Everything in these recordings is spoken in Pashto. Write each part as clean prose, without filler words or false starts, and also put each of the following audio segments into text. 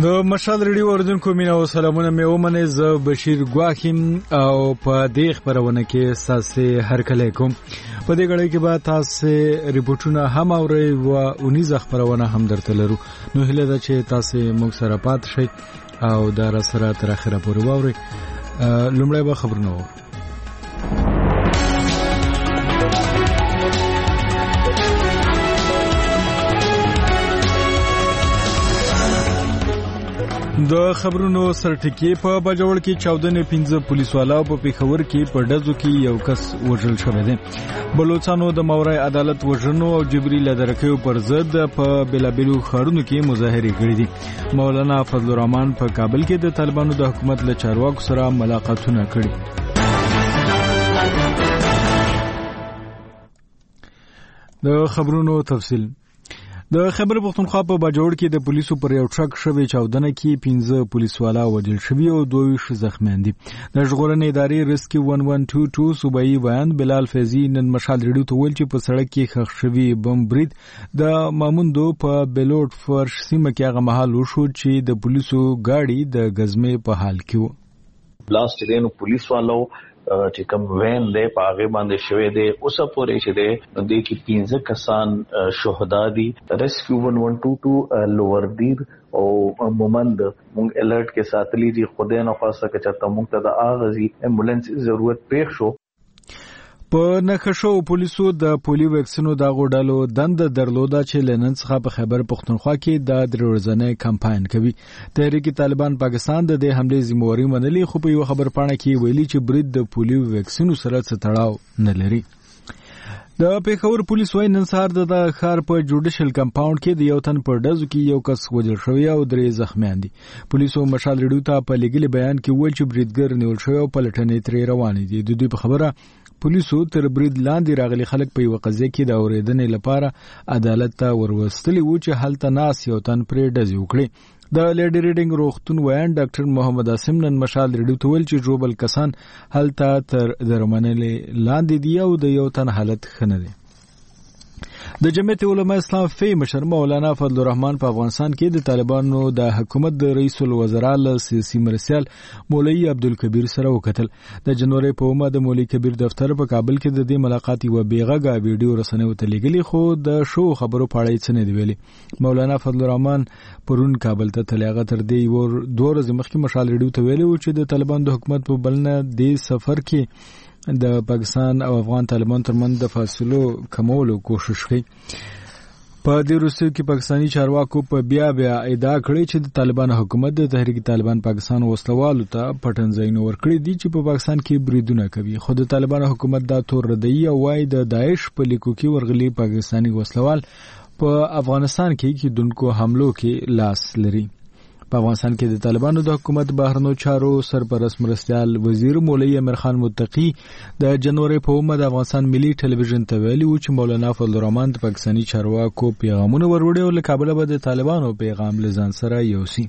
د مشال ریډیو اوریدونکو مینا او سلامونه مې ومنه ز بشیر ګواخیم او په دې خبرونه کې ساسي هر کله کوم په دې غړي کې به تاسو ریپورتونه هم اوري او 19 خبرونه هم درته لرو نو هله دا چې تاسو موږ سره پات شئ او دا را سره تر اخره پورې واوري لومړی به خبرونه وو د خبرونو سرټکی په بجوړ کې 14 پولیس والا په پیښور کې په ډزو کې یو کس وژل شوی دی بلوچستانو د مورای عدالت وژنو او جبري لدرکیو پر ضد په بلابلو خارونو کې مظاهره کړې دي مولانا فضل الرحمن په کابل کې د طالبانو د حکومت له چارواکو سره ملاقاتونه کړي د خبرونو تفصیل د خیبر پختونخوا په باجوړ کې د پولیسو پر یو ټرک شوی چاودنه کې 15 پولیس والا وژل شوی او 22 زخمیان دي د ژغورنې ادارې ریسکیو 1122 صوبایي بیان بلال فیضی نن مشال ریډیو ته ویل چې په سړک کې خښ شوی بم برید د ماموندو په بلوټ فرش سیمه کې هغه محل وشو چې د پولیسو گاډي د غزمې په حال کې و بلاست دینو پولیس والو چې کوم وین دی په هغه باندې شوی دی اوسه پورې چې دی د کې 15 کسان شهدا دي ریسکیو 1122 لوور دیر او مومند مونږ الرټ کې ساتلی دي خدای نه خواسته چې موږ ته د اغازي امبولانس ضرورت پېښ شو په نخښو پولیسو د پولیو ویکسینو د غوډالو دند درلوده چې لنن څخه په خیبر پختونخوا کې د درورزنې کمپاین کوي تحریک طالبان پاکستان د دې حمله ذمہواری منلي خو په یو خبر پاڼه کې ویلي چې برید د پولیو ویکسینو سره څه تړاو نه لري د پیښور پولیس وايي نن سهار د ښار په جوډیشل کمپاوند کې د یو تن پر ډزو کې یو کس وژل شوی او 3 زخمیان دي پولیسو مشال ریډیو ته په لګیلي بیان کې ویل چې بریدګر نیول شوی او پلټنې ترې روانې دي د دوی په خبره پولیسو تر برید لاندې راغلي خلک په یو قضیه کې د اوریدنې لپاره عدالت ته وروستلی و چې هلته ناس یو تن پرې ډز وکړي د لیډی ریډینګ روغتون ویان ډاکټر محمد عاصم نن مشال ریډیو ته ویل چې جوبل کسان هلته تر درمنلې لاندې دی او د یو تن حالت ښه نه دی د جمعیت علماء اسلام فی مشر مولانا فضل الرحمن په افغانستان کې د طالبانو د حکومت د رئیس الوزرا له سیاسي مرسیال مولوی عبدالکبیر سره وکتل د جنوري په اومه د مولوی کبیر دفتر په کابل کې د دې ملاقات یو بیغه ویډیو رسنیو ته لګلی خو د شو خبرو په اړه څه نه دی ویلي مولانا فضل الرحمن پرون کابل ته تلغه تر دې ور 2 ورځې مخکې مشال ریډیو ته ویلي چې د طالبانو د حکومت په بلنه د سفر کې د پاکستان او افغان طالبان ترمنځ د فاصلو کمولو کوشش کوي په دې وروسته کې پاکستانی چارواکو په بیا ادعا کړې چې د طالبان حکومت د تحریک طالبان پاکستان وسلوالو ته پټنځایونه ورکړي دي چې په پاکستان کې بریدونه کوي خو د طالبان حکومت دا تور ردی او وايي د داعش په لیکو کې ورغلي پاکستانی وسلوال په افغانستان کې کیدونکو حملو کې لاس لري په افغانستان کې د طالبانو د حکومت بهرنیو چارو سرپرست مرستیال وزیر مولوی امیر خان متقی د جنوري په اومه د افغانستان ملي ټلویزیون ته ویلي و چې مولانا فضل الرحمن د پاکستاني چارواکو پیغامونه وروړي او له کابل به د طالبانو پیغام لزان سره یوسي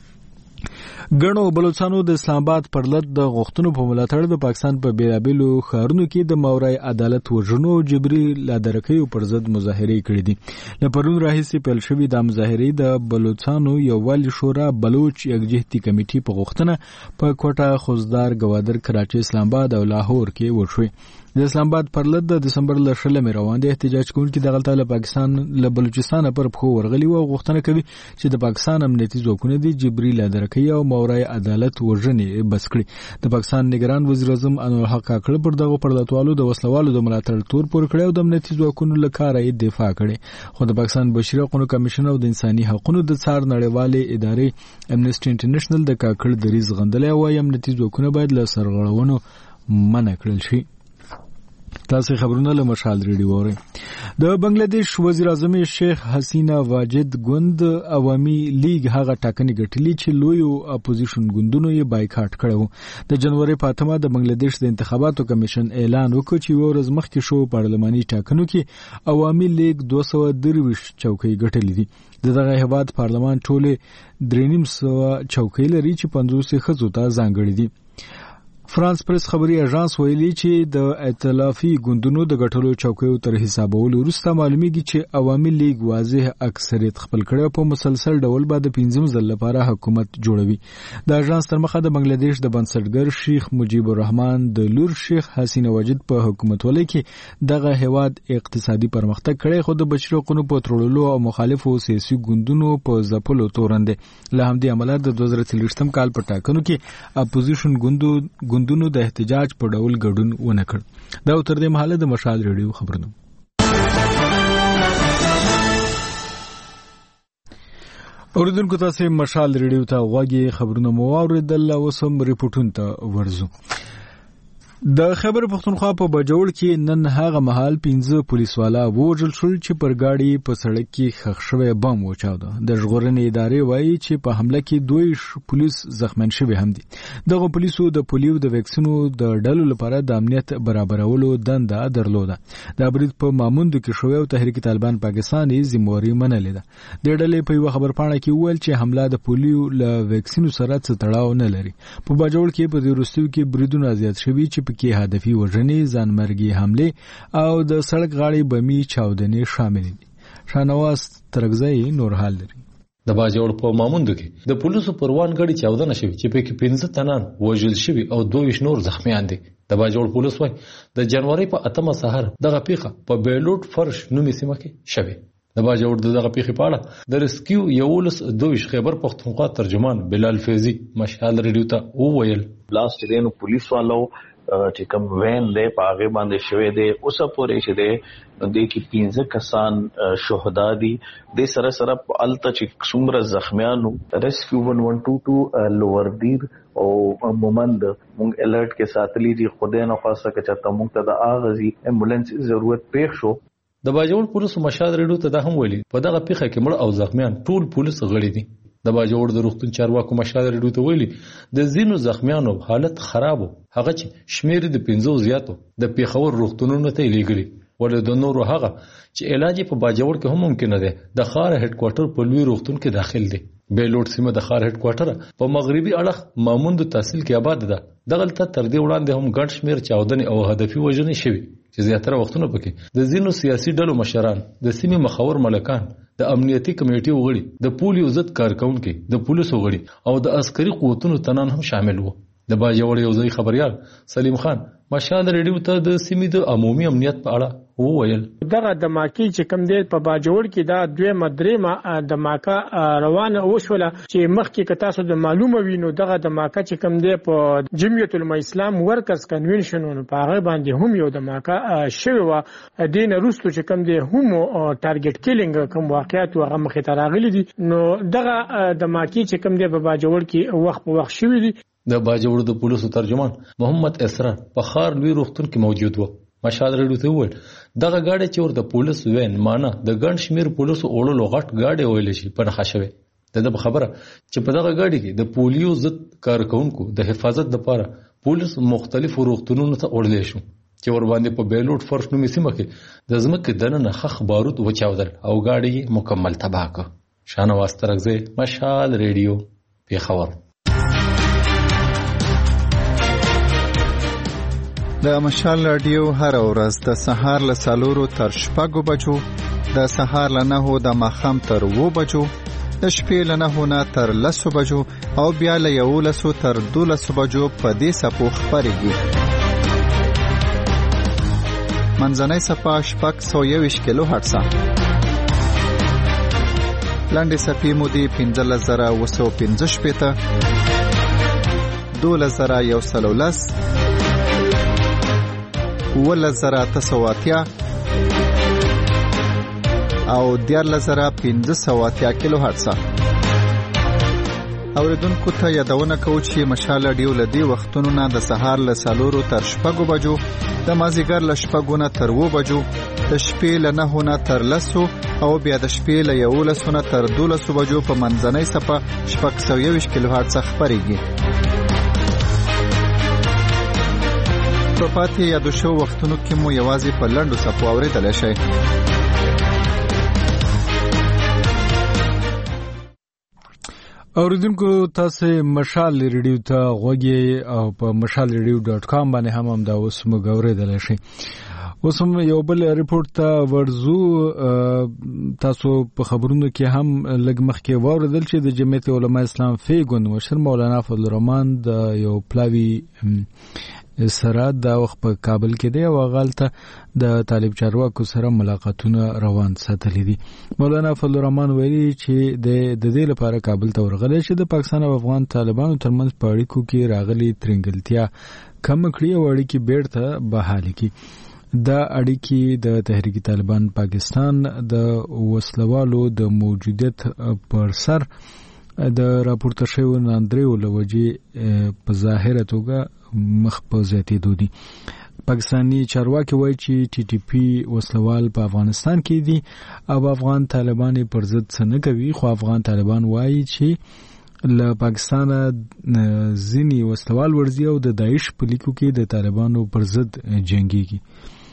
ګڼو بلوچستانو د اسلام آباد پر لټ د غوښتنو په ملاتړ د پاکستان په بیلابلو ښارونو کې د مورای عدالت وژنو او جبري لادرکیو پر ضد مظاهره کړې دي له پرون راهیسې پیل شوې د مظاهرې د بلوچستانو یووالي شورا بلوچ یکجهتي کمیټې په غوښتنه په کوټه خوزدار گوادر کراچي اسلام آباد او لاهور کې وشوې د اسلام آباد پر لټ د دسمبر ل 16 روان دي احتجاج کوونکي د غلطه له پاکستان له بلوچستان پر خو ورغلي او غوښتنه کوي چې د پاکستان امنیتي ځواکونه د جبري لادرکۍ او مورای عدالت وژنې بس کړي د پاکستان نگران وزیر اعظم انور الحق کاکړ پر دغه پرلطوالو د وسلوالو د ملاتړ تور پور کړي او د امنیتي ځواکونو لپاره دفاع کړي خو د پاکستان بشري حقوقو کمیشن او د انساني حقوقو د څار نړیوالې ادارې امنیسټي انټرنیشنل د کاکړ دریز غندلې او امنیتي ځواکونه باید له سرغړونو منع کړل شي تاسو خبرونه له مشال ریډیو اورئ د بنگلاديش وزیر اعظم شیخ حسینا واجد ګوند عوامي لیگ هغه ټاکنې ګټلې چې لوی اپوزیشن ګوندونو یې بایکاټ کړو د جنوري په اتمه د بنگلاديش د انتخاباتو کمیشن اعلان وکړ چې ورځ مخکې شو پارلماني ټاکنو کې عوامي لیگ 223 چوکۍ ګټلې دي دغه هیواد پارلمان ټوله 3.5 چوکۍ لري چې 50 خزو ته ځانګړي دي فرانس پریس خبري اژانس ویلي چې د ائتلافي ګوندونو د غټلو چوکیو تر حسابولو وروسته معلومیږي چې عوامي لیگ واضح اکثریت خپل کړي په مسلسل ډول بعد 15 ځل لپاره حکومت جوړوي. د اژانس تر مخه د بنگلاديش د بنسټګر شیخ مجیب الرحمن د لور شیخ حسینه وجد په حکومت ولې کې دغه هواد اقتصادي پرمختګ کړي خو د بشري حقوقو په تړلو او مخالفو سیاسي ګوندونو په ځپلو تورند له همدې عمله د 2023 کال په ټاکنو کې اپوزیشن ګوندونو د احتجاج په ډول ګډون ونه کړ. دا تر دې مهاله د مشال ریډیو خبرونه. اوریدونکو تاسو مشال ریډیو ته غوږی خبرونه مو اوریدل او سم ریپورتونه ته ورزو. د خیبر پختونخوا په بجوړ کې نن هغه مهال 15 پولیسوالا وژل شول چې پر گاډي په سړک کې ښخ شوی بم وچاوده. د ژغورنې ادارې وایي چې په حمله کې 2 پولیس زخمین شوي هم دي. دغه پولیسو د پولیو د ویکسینو د ډلو لپاره د امنیت برابرولو دنده درلوده. د برید په ماموند کې شوی او تحریک طالبان پاکستان یې ذمہواری منلې ده. د ډلې په یو خبر پاڼه کې ویل چې حمله د پولیو له ویکسینو سره څه تړاو نه لري. په بجوړ کې په وروستیو کې بریدونه زیات شوي چې کې هدفي وژنې ځانمرګي حمله او د سړک غاړې بمي چاودنې شامل دي. شانواز ترغزی نور حال لري. د باجوړ په ماموند کې د پولیسو پروان غړي چاودنه شوی چې په کې 15 تنان وژل شوی او 22 نور زخمیان دي. د باجوړ پولیس وایي د جنوري په 8 سحر دغه پیښه په بیلوټ فرش نومي سیمه کې شوی. د باجوړ دغه پیښې په اړه د ریسکیو یولس 2 خیبر پختونخوا ترجمان بلال فیضی مشال ریډیو ته وویل لاست دینو پولیس والو چې کوم وین دی په هغه باندې شوی دی اوسه پورې چې دی د کې 15 کسان شهدا دي. د سره سره الته چې څومره زخمیانو ریسکیو 1122 لوور دیر او مومند مونږ الرټ کې ساتلی دي. خدای نه خواسته چې ته مونږ ته د اغازي امبولانس ضرورت پېښ شو. د باجوړ پولیس مشال ریډیو ته دا هم ویلي په دغه پیښه کې مړ او زخمیان ټول پولیس غړي دي. د باجوړ د روغتون چارواکو مشال ریډیو ته ویلي د زینو زخمیانو حالت خراب هغه چې شمیر د 15 زیاتو د پیښور روغتونونو ته لیږلي ولې د نورو هغه چې علاج په باجوړ کې هم ممکن دی. د خار هډ کوارټر په لوی روغتون کې داخل دی. بیلوټ سیمه د خار هډ کوارټر په مغربي اړخ ماموند تحصیل کې آباد ده. دغلته تر دې وړاندې هم ګڼ شمیر چاودنې او هدفي وژنې شوي چې زیاتره وختونه پکې د زینو سیاسي ډلو مشران د سیمې مخور ملکان د امنیتي کمیټې وغړي د پولیو ضد کارکونکو د پولیسو وغړي او د عسکري قوتونو تنان هم شامل وو. د باجوړ یو ځای خبريال سلیم خان مشال ریډیو ته د سیمې د عمومي امنیت په اړه وویل دغه د ماکی چې کوم دی په باجوړ کې دا 2 مدرې د ماکا روانه وشوله چې مخکې که تاسو د معلومه وینو دغه د ماکا چې کوم دی په جمعیت الاسلام ورکرز کنونشنونو په هغه باندې هم یو د ماکا شوی و. دین روستو چې کوم دی هم ټارګټ کیلینګ کوم واقعیت هغه مخې ته راغلي دي. نو دغه د ماکی چې کوم دی په باجوړ کې وخت په وخت شوی دي. د باجوړ د پولیسو ترجمان محمد اسرار په خار لوی روغتون کې موجود و. مشال ریډیو ته وویل دغه گاډي چې ور د پولیس وین معنی د ګڼ شمیر پولیسو اورلو غټ گاډي ویل شي په نخښه شوی. د خبره چې په دغه گاډي کې د پولیو ضد کارکونکو د حفاظت لپاره پولیس مختلفو روغتونونو ته اورلې شو چې ور باندې په بیلوټ فرش نومي سیمه کې د ځمکې دننه خخ بارود وچاودل او گاډي مکمل تباہ کړ. شانواز ترغزی مشال ریډیو پیښور. د مشال رادیو هر ورځ د سهار له 4 تر 6 بجو، د سهار له 9 د ماښام تر 2 بجو، د شپې له 9 نه تر 10 بجو او بیا له 11 تر 12 بجو په دې سپو خبرېږي. منځنۍ صفه 621 کیلو هرتز. لاندې صفې مودې 15915 12110 11980 او 14580 کیلو هرتز. اوریدونکو ته یادونه کوم چې مشال رادیو لدی وختونو نه د سهار له 4 تر 6 بجو، د مازیګر له 6 نه تر 2 بجو، د شپې له 9 نه تر 10 او بیا د شپې له 11 نه تر 12 بجو په منځنۍ صفه 621 کیلو هرتز خبرېږي. په پاتې یادو شو وختونو کې مو یوازې په لنډو صفو اورېدلی شئ. اوریدونکو تاسو مشال ریډیو ته غوږی او په mashalradio.com باندې هم دا اوس موږ اوریدل شي. اوس هم یو بل ریپورت ته ورزو. تاسو په خبرونو کې هم لږ مخکې واوریدل چې د جمعیت علماء اسلام فیګون مشر مولانا فضل الرحمن د یو پلاوی سره د وخت په کابل کې دی او غلطه د طالب چارواکو سره ملاقاتونه روان ساتلي دي. مولانا فضل الرحمن ویلي چې د دې لپاره کابل ته ورغلی چې د پاکستان او افغان طالبانو ترمنځ په اړیکو کې راغلي ترنګلتیا کم کړي او اړیکې بیرته بحالي کړي. دا اړیکې د تحریک طالبان پاکستان د وسلوالو د موجودیت پر سر د راپورته شوی ناندریو لوجې په ظاهره توګه مخ په زیاتېدو دي. پاکستاني چارواکي وایي چې ټي ټي پی وسلوال په افغانستان کې دي او افغان طالبان پر ضد څه نه کوي، خو افغان طالبان وایي چې له پاکستان ځینې وسلوال ورځي او د داعش په لیکو کې د طالبانو پر ضد جنګيږي.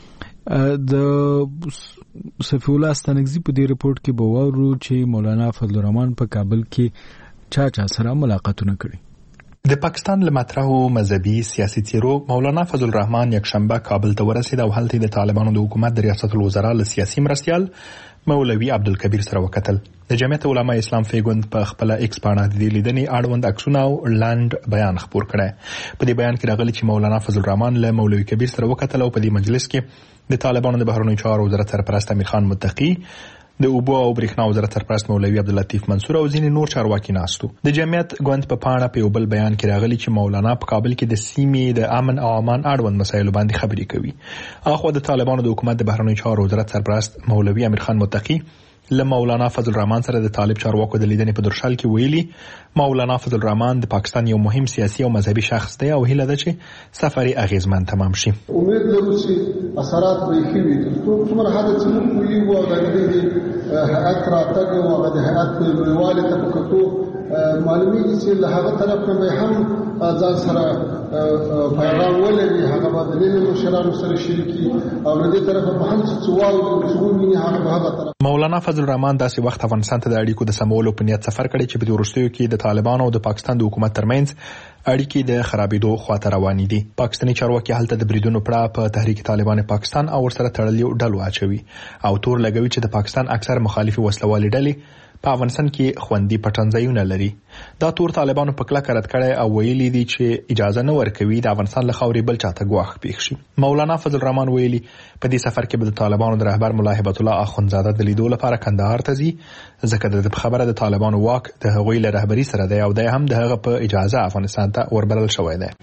د صفی الله ستانکزي په دې ریپورت کې به واورو چې مولانا فضل الرحمن په کابل کې چا سره ملاقاتونه کړي. د پاکستان له مطرحو مذهبي سیاسي تیرو مولانا فضل الرحمن یکشنبه کابل ته ورسید او هلته د طالبانو د حکومت د ریاست الوزرا له سیاسي مرستیال مولوي عبدالکبیر سره وکتل. د جمعیت علماء اسلام فیګوند په خپل ایکس باندې د لیدنې اړوند عکسونه او لاند بیان خپور کړي. په دې بیان کې راغلي چې مولانا فضل الرحمن له مولوي کبیر سره وکتل او په دې مجلس کې د طالبانو د بهرنیو چارو وزارت سرپرست امیر خان متقی، د اوبو او برېښنا وزارت سرپرست مولوي عبداللطیف منصور او ځینې نور چارواکي ناستو. د جمعیت ګوند په پاڼه په یو بل بیان کې راغلي چې مولانا په کابل کې د سیمې د امن او امان اړوند مسایلو باندې خبرې کوي. اخو د طالبانو د حکومت د بهرنیو چارو وزارت سرپرست مولوي امیر خان متقی له مولانا فضل الرحمن سره د طالب چارواکو د لیدنې په درشل کې ویلي مولانا فضل الرحمن د پاکستان یو مهم سیاسي او مذهبي شخص دی او هیله ده چې سفر اغیزمن تمام شي. امید لرو چې اثرات به ښه وي ترڅو څومره حد چې موږ ویلو او د هیئت راتګ او د هیئت لویوالی ته په کتو معلومیږي چې له هغه طرف نه به هم ځان سره پیغام ولري، هغه به د نړۍ مشرانو سره شریکي او له دې طرفه به هم څه وایي چې ومني هغه طرف. مولانا فضل الرحمن داسې وخت افغانستان ته د اړیکو د سمولو په نیت سفر کړی چې په دې وروستیو کې د طالبانو او د پاکستان د حکومت ترمنځ اړیکې د خرابېدو خواته روانې دي. پاکستاني چارواکي هلته د بریدونو پړه په تحریک طالبان پاکستان او ورسره تړلې ډلو اچوي او تور لګوي چې د پاکستان اکثر مخالفي وسلوالې ډلې په افغانستان کې خوندي پټنځایونه لري. دا تور طالبانو په کلکه رد کړی او ویلي دي چې اجازه نه ورکوي د افغانستان له خاورې بل چاته ګواښ پیښ شي. مولانا فضل الرحمن ویلي په دې سفر کې به د طالبانو د رهبر ملا هبت الله اخوندزاده د لیدو لپاره کندهار ته ځي، ځکه د خبره د طالبانو واک د هغوی له رهبري سره دی او د هم د هغه په اجازه افغانستان ته وربلل شوی دی.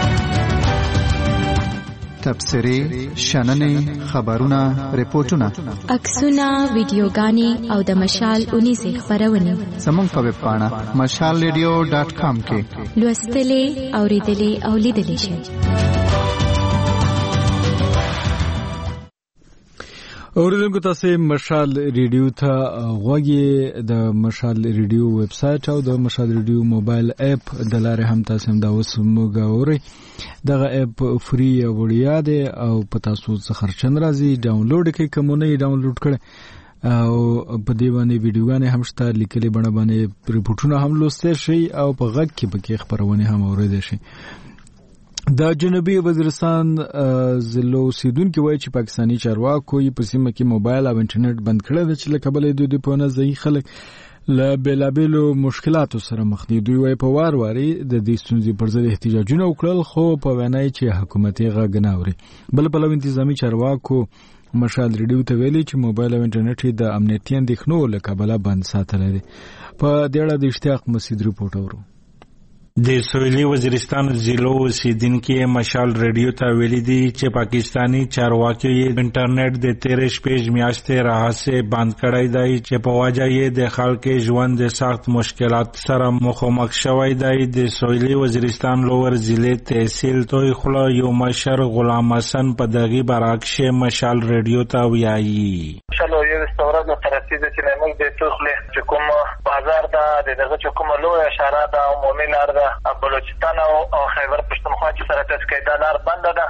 تبصرې، شننې، خبرونه، ریپورتونه، عکسونه، ویډیوګانې او د مشال اونیزې خبرونه زموږ په ویب پاڼه mashalradio.com کې لوستلې، اوریدلې او لیدلې شئ. اوریدونکو تاسو مشال ریډیو ته غوږی. د مشال ریډیو ویب سټ او د مشال ریډیو موبایل اپ د لارې هم تاسو دا اوس موږ اورئ. دغه اپ فری وړیا دی او په تاسو څخه خرچن راځي. ډاونلوډ کړئ، کومونه یې ډاونلوډ کړئ او په دې باندې ویډیوګانې هم شته، لیکلي بڼه باندې ریپورتونه هم لوستل شي او په غږ کې پکې خبرونه هم اوریدل شي. د جنوبي وزیرستان ضلع اوسیدونکو وایي چې پاکستاني چارواکو په سیمه کې موبایل او انټرنیټ بند کړی دی چې له کبله د په نزدې خلک له بیلابیلو مشکلاتو سره مخ دي. دوی وایي په وار واري د دې ستونزې پر ضد احتجاجونه وکړل، خو په وینا چې حکومت یې غږ نه اوري. بل پلو انتظامی چارواکو مشال ریډیو ته ویلي چې موبایل او انټرنیټ د امنیتي اندېښنو له کبله بند ساتلی دی. په دې اړه د اشتیاق مسعود ریپورټ اورو. د سویلي وزیرستان ضلع اوسیدونکو مشال ریډیو ته ویلي دي چې پاکستاني چارواکي انټرنیټ د 13 شپږ میاشتې راهیسې بند کړی دی چې په وجه یې د خلکو ژوند د سخت مشکلات سره مخامخ شوی دی. د سویلي وزیرستان لوور ضلع تحصیل توی خلا یو مشر غلام حسن په دغه برعکس مشال ریډیو ته ویایي. مشال ورځو ته رسېږي چې موږ د توخلې چې کوم بازار ده دغه چې کومه لویه اشاره ده عمومي لار ده بلوچستان او خیبر پښتونخوا چې سره ټچ کوي دا لار بنده ده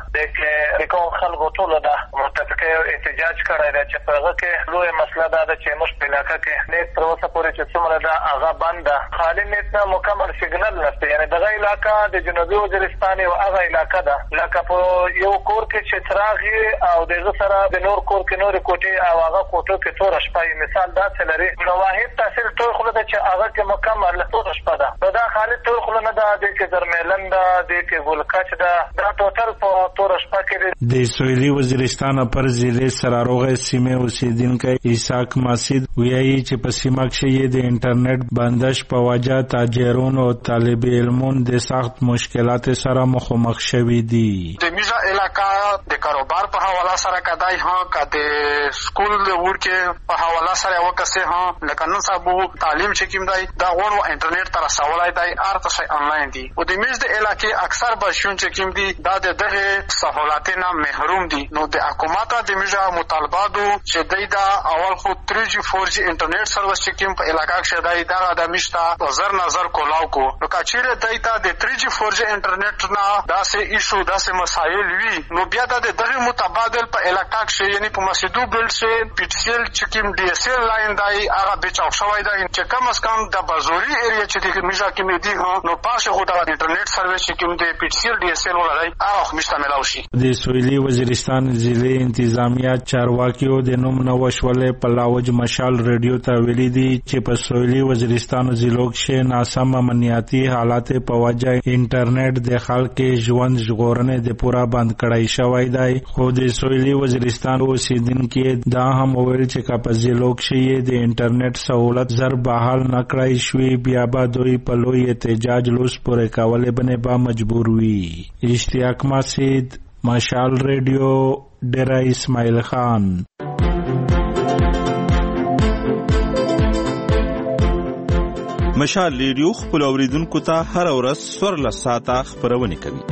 د کوم خلکو ټولو ده متفقه احتجاج کړی دی چې په هغه کې لویه مسله ده چې موږ په علاقه کې نیټ تر اوسه پورې چې څومره ده هغه بند ده خالي نیټ نه مکمل سیګنل نشته یعنی دغه علاقه د جنوبي وزیرستان یو هغه علاقه ده لکه په یو کور کې چې څراغ او دغه سره د نور کور کې نور کوټې او هغه کوټو کې تور شپه مثال دا څه لري نو واحد تحصیل ټول خو ده چې هغه کې مکمل تور شپه ده دا خالي ټول خو نه ده د کې درملند ده د کې ګلکچ ده دا ټوټل په تور شپه کې د سویلي وزیرستان پر ضلع سراروغ سیمه اوسیدونکو اسحاق ماسید ویایي چې په سیمه کې د انټرنیټ بندش په وجه تاجرون او طالب علمون د سخت مشکلات سره مخامخ شوي دي د میزا علاقہ د کاروبار په حواله سره کدای ها کده سکول ورکه په حواله سره وکسه ها لکه نن صاحب تعلیم چې کوم دی دا غوړو انټرنیټ تر سوالای دی ارته شي انلاین دی او د میز د علاقې اکثر بشون چې کوم دی دا دغه سہولتونه محروم دي نو د حکومت د میزا مطالباتو چې دا اول خو 3G 4G انټرنیټ سروس چې کوم په علاقې کې دی دا د میشتا نظر کولاو کو نو کچېره دایته د 3G 4G انټرنیټ نه داسې ایشو داسې مسایل وی نو بیا د دغه متبادل په علاقې کې یعنی په مسجدو بلډ شي PTCL چې کوم DSL لاین دی هغه به چاو شوی دی چې کم از کم د بازوري ایریا چې د میزا کې دی نو پاشه خو د انټرنیټ سروس چې کوم د PTCL DSL ولای هغه مشته ملاوي شي د سویلي وزیرستان ضلع انتظامیه چارواکیو د نوم نوښولې پلاوج مشال ریډیو ته ویلي دي چې په سویلي وزیرستان ضلع کې ناسم امنیتي حالات په وجه انټرنیټ د خلکو ژوند ژغورنې د پورا بند کړای شوی دی خو د سویلي وزیرستان اوسیدونکو دا هم ویل چې په ضلع کې د انټرنیټ سہولت زر بحال نکړای شوی بیا به دوی په لوی احتجاج لوس پورې کولې باندې به مجبور وي اشتیاق ماسید مشال ریډیو ډیرا اسماعیل خان مشال ریډیو خپل اوریدونکو ته هر ورځ 14 ساعته خبرونه کوي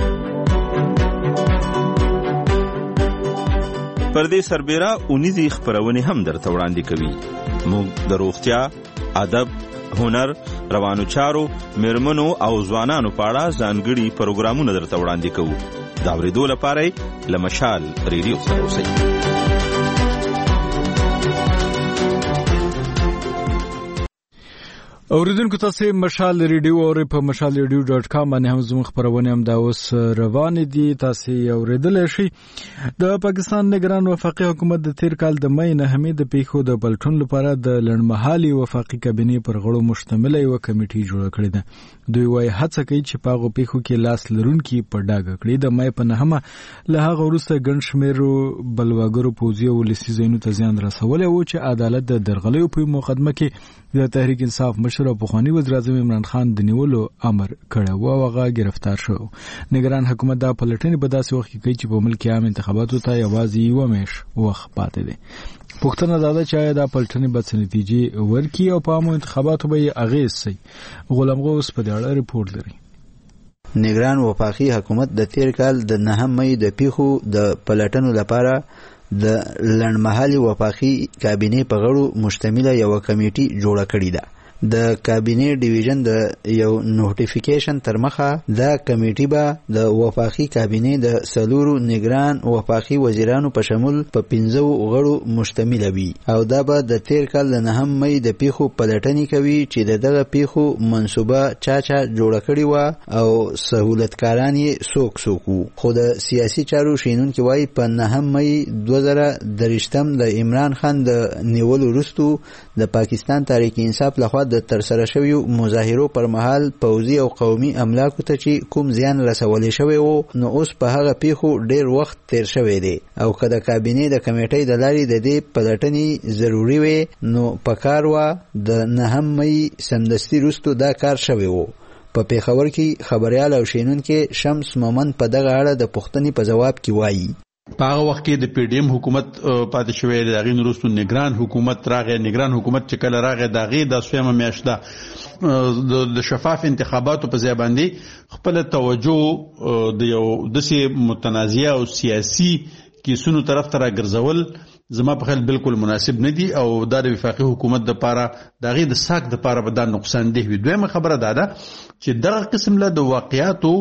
پر دې سربېره اونیزي خبرونه هم درته وړاندې کوي موږ د روغتیا ادب هنر روانو چارو مرمنو او ځوانانو په اړه ځانګړي پروګرامونه درته وړاندې کوو دا ورېدو لپاره لمشال ریډیو سره اوسئ اوریدونکو تاسو مشال ریډیو او په mashalradio.com باندې هم زموږ خبرونه هم دا اوس روان دي تاسو اوریدل شئ د پاکستان نگران وفاقي حکومت د تیر کال د مې نه حمید پیښو د بلټون لپاره د لړمحالي وفاقي کابینې پر غړو مشتمل یو کمیټي جوړ کړی ده دوی وايي هڅه کوي چې په غو پیښو کې لاس لرونکي په ډاګه کړي د مې په نهمه له هغه وروسته ګڼ شمېر بلواګرو پوزي او لسی زینو ته زیان رسول او چې عدالت د درغلیو په مقدمه کې د تحریک انصاف مشر او پخوانی وزیر اعظم عمران خان د نیولو امر کړی و هغه گرفتار شو نگران حکومت دا پلټنې په داسې وخت کې کوي چې په ملک عام انتخاباتو ته یوازې یو میش وخت پاتې دي پښتنه دا چې دا پلټنې به څه نتیجې ورکړي او په عامو انتخاباتو به اغیز شي غلام غوث په دې اړه ریپورت لري نگران وفاقي حکومت د تیر کال د 9 مې د پیښو د پلټنو لپاره د لړمحالي وفاقي کابینې په غړو مشتمله یو کمیټي جوړ کړی ده د کابینې ډیویژن د یو نوټیفیکیشن تر مخه دا کمیټي به د وفاقي کابینې د سلورو نگران وفاقي وزیرانو په شمول په 15 غړو مشتمل وي او دا به د تیر کال د 9 مې د پیښو پلټنې کوي چې دغه پیښو منسوبه چا جوړ کړی و او سہولتکاران یې څوک خو د سیاسي چارو شینونکو وايي په 9 مې 2023 د عمران خان د نیولو وروسته د پاکستان تحریک انصاف لخوا د ترسره شویو مظاهرو پر مهال پوځي او قومي املاکو ته چې کوم زیان رسولې شوی وو نو اوس په هغه پیښو ډیر وخت تیر شوی دی او کله کابینې د کمیټې د لارې د دې پلټنې ضروری وي نو پکار و د 9 مې سمدستي وروسته دا کار شوی وو په پیښور کې خبريال او شینونکو شمس مومن په دغه اړه د پښتني په جواب کې وایي په هغه وخت کې د پی ډی ایم حکومت پاتې شوی دی هغې نه وروسته نگران حکومت راغی نگران حکومت چې کله راغی د هغې د سویمه میاشت ده د شفاف انتخاباتو په ځای باندې خپل توجه د یو داسې متنازعه او سیاسي کیسونو طرف ته راګرځول زما په خیال بالکل مناسب نه دي او د وفاقي حکومت د لپاره د غي د ساک د لپاره به دا نقصان دی. دویمه خبره ده چې دغه قسم له د واقعیاتو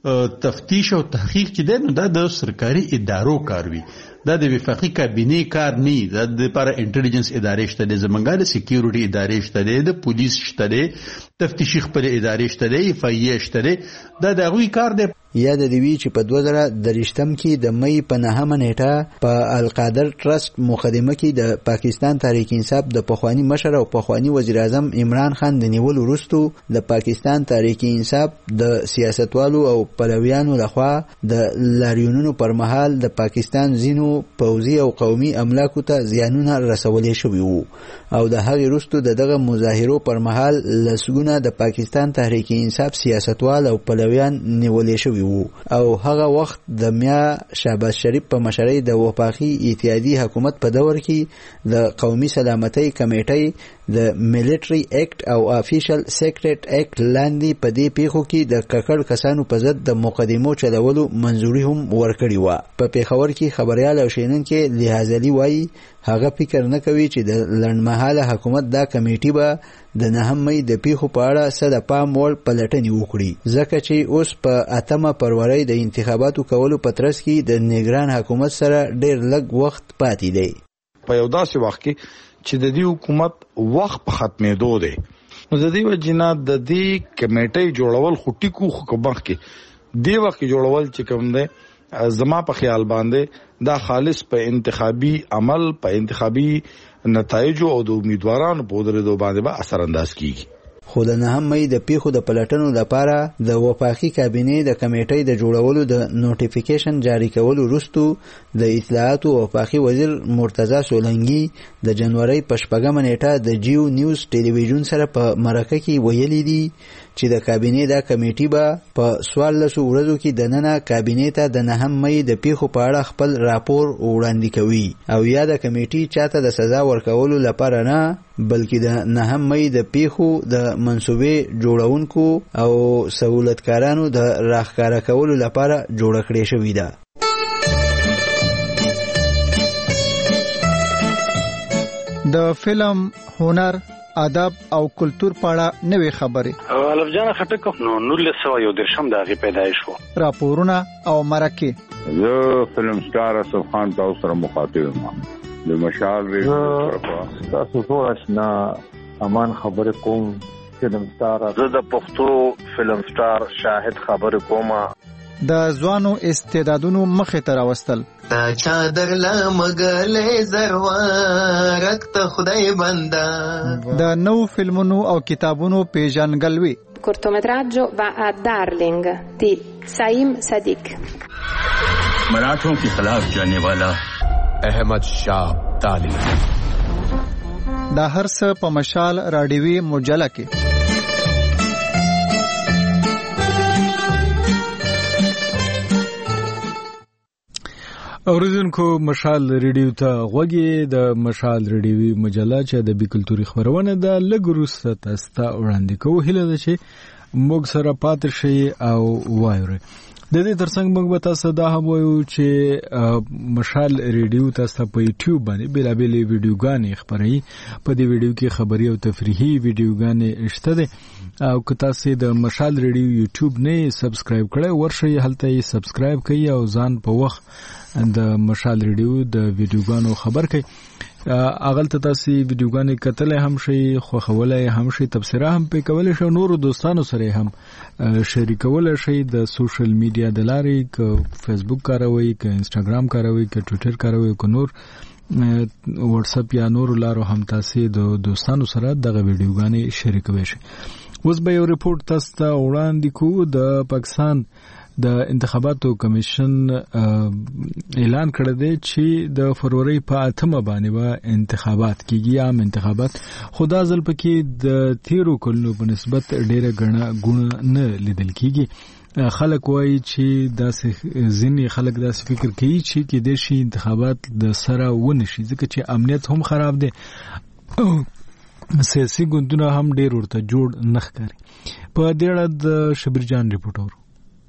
تفتیش او تحقیق چې دی نو دا د سرکاري ادارو کار وي، دا د وفاقي کابینه کار نه، دا د لپاره انټيليجنس ادارې شته دي، زمونږ د سکیورټي ادارې شته دي، د پولیس شته دي، تفتیشي خپل ادارې شته دي، فایې شته دي، دا د غوي کار دی. یاد دی وی چې په 2023 کې د مې په 9 نیټه په القادر ټرست مقدمه کې د پاکستان تحریک انصاف د پخوانی مشر او پخوانی وزیر اعظم عمران خان د نیول وروسته د پاکستان تحریک انصاف د سیاستوالو او پلویانو لخوا د لاریونونو پر مهال د پاکستان زینو پوځي او قومي املاکو ته زیانونه رسولې شوي وو او د هغې وروسته دغه مظاهرو پر مهال لسګونه د پاکستان تحریک انصاف سیاستوال او پلویان نیولې شوي او هغه وخت د میا شهباز شریف په مشرۍ د وفاقي اتحادي حکومت په دور کې د قومي سلامتۍ کمیټې د ملټري اکټ او افیشل سیکریټ اکټ لاندې په دې پیښو کې د ککړ کسانو په ضد د مقدمو چلولو منځوري هم ورکړې وه. په پیښور کې خبريال او شینونکي لحاظلي وایي هغه فکر نه کوي چې د لنډمهاله حکومت دا کمیټي به د 9 مې د پیښو په اړه څه د پام وړ پلټنې وکړي، ځکه چې اوس په 8 فروری د انتخاباتو کولو په ترڅ کې د نگران حکومت سره ډېر لږ وخت پاتې دی. په یو داسې وخت کې چې د دې حکومت وخت په ختمېدو دی، نو د دې وجنه د دې کمیټې جوړول خو ټیکو خو مخ کې دی وخت جوړول چې کوم دی زما په خیال باندې دا خالص په انتخابي عمل په انتخابي نتایجو او د امیدوارانو په درېدو باندې به اثر انداز کیږي. خو د 9 مې د پیښو د پلټنو لپاره د وفاقي کابینې د کمیټې د جوړولو د نوټیفیکیشن جاری کولو وروسته د اطلاعات او وفاقي وزیر مرتضی سولنګي د جنوري په 4 نیټه د جیو نیوز ټلویزیون سره په مرکه کې ویلي دي چې د کابینې د کمیټې به په 14 ورځو کې د نننه کابینې ته د 9 مې د پیښو په اړه خپل راپور وړاندې کوي او یا د کمیټې چاته د سزا ورکولو لپاره نه بلکې د 9 مې د پیښو د منسوبې جوړونکو او سہولتکارانو د راخکاره کولو لپاره جوړ کړې شوې ده. د فلم، هنر، ادب او کلچر په اړه نوې خبرې الف جان خټک نو 1913 د هغې پیدایش وو، راپورونه او مرکې. زه فلم سټار اسف خان تاسو سره مخاطب یم د مشال ریډیو تاسو ټول آشنا امان خبر کوم فلم سټار. زه د پښتو فلم سټار شاهد خبر کوم. د ځوانو استعدادونو مخې ته راوستل تا چادر لا مګلې زروارک ته خدای بندا. د نو فلمونو او کتابونو پیژنګلوي. cortometraggio va a Darling di Saim Sadiq. मराठों के खिलाफ जाने वाला अहमद शाह ताली. دا هر څه په مشال راډیوي مجله کې. اوریدونکو مشال ریډیو ته غوږی د مشال ریډیوي مجله چې د کلتوري خبرونه د لګروسته تاسو وړاندې کوو. هیله ده چې موږ سره پاتې شي او وایو. د دې ترڅنګ موږ به تاسو دا هم وایو چې مشال ریډیو تاسو په یوټیوب باندې بلابل ویډیوګانې خبري په دې ویډیو کې خبري او تفریحي ویډیوګانې شته دي او که تاسو د مشال ریډیو یوټیوب نه سبسکرایب کړئ ورشئ هلته یې سبسکرایب کړئ او ځان په وخت د مشال ریډیو د ویډیوګانو خبر کړئ. اغل ته تاسو ویډیوګانې کتلې هم شي خو خولای هم شي تبصره هم په کولای شو نور دوستانو سره هم شریکول شي د سوشل میډیا د لارې ک فیسبوک کاروي ک انستګرام کاروي ک ټوئیټر کاروي ک نور واتس اپ یا نور لارو هم تاسو د دوستانو سره دغه ویډیوګانې شریکوي شي. اوس به یو ریپورت تاسو ته وړاندې کوو. د پاکستان د انتخاباتو کمیشن اعلان کړی دی چې د فروری په 8 باندې به انتخابات کیږي، عام انتخابات. خدا ځل پکې د تیرو کلونو په نسبت ډیره غونه نه لیدل کیږي. خلک وایي چې داسې ځینې خلک داسې فکر کوي چې کې د شي انتخابات د سره ونشي ځکه چې امنیت هم خراب دی، سیاسي ګوندونه هم ډیر ورته جوړ نه ښکاري. په دې اړه د شبیر جان ریپورټ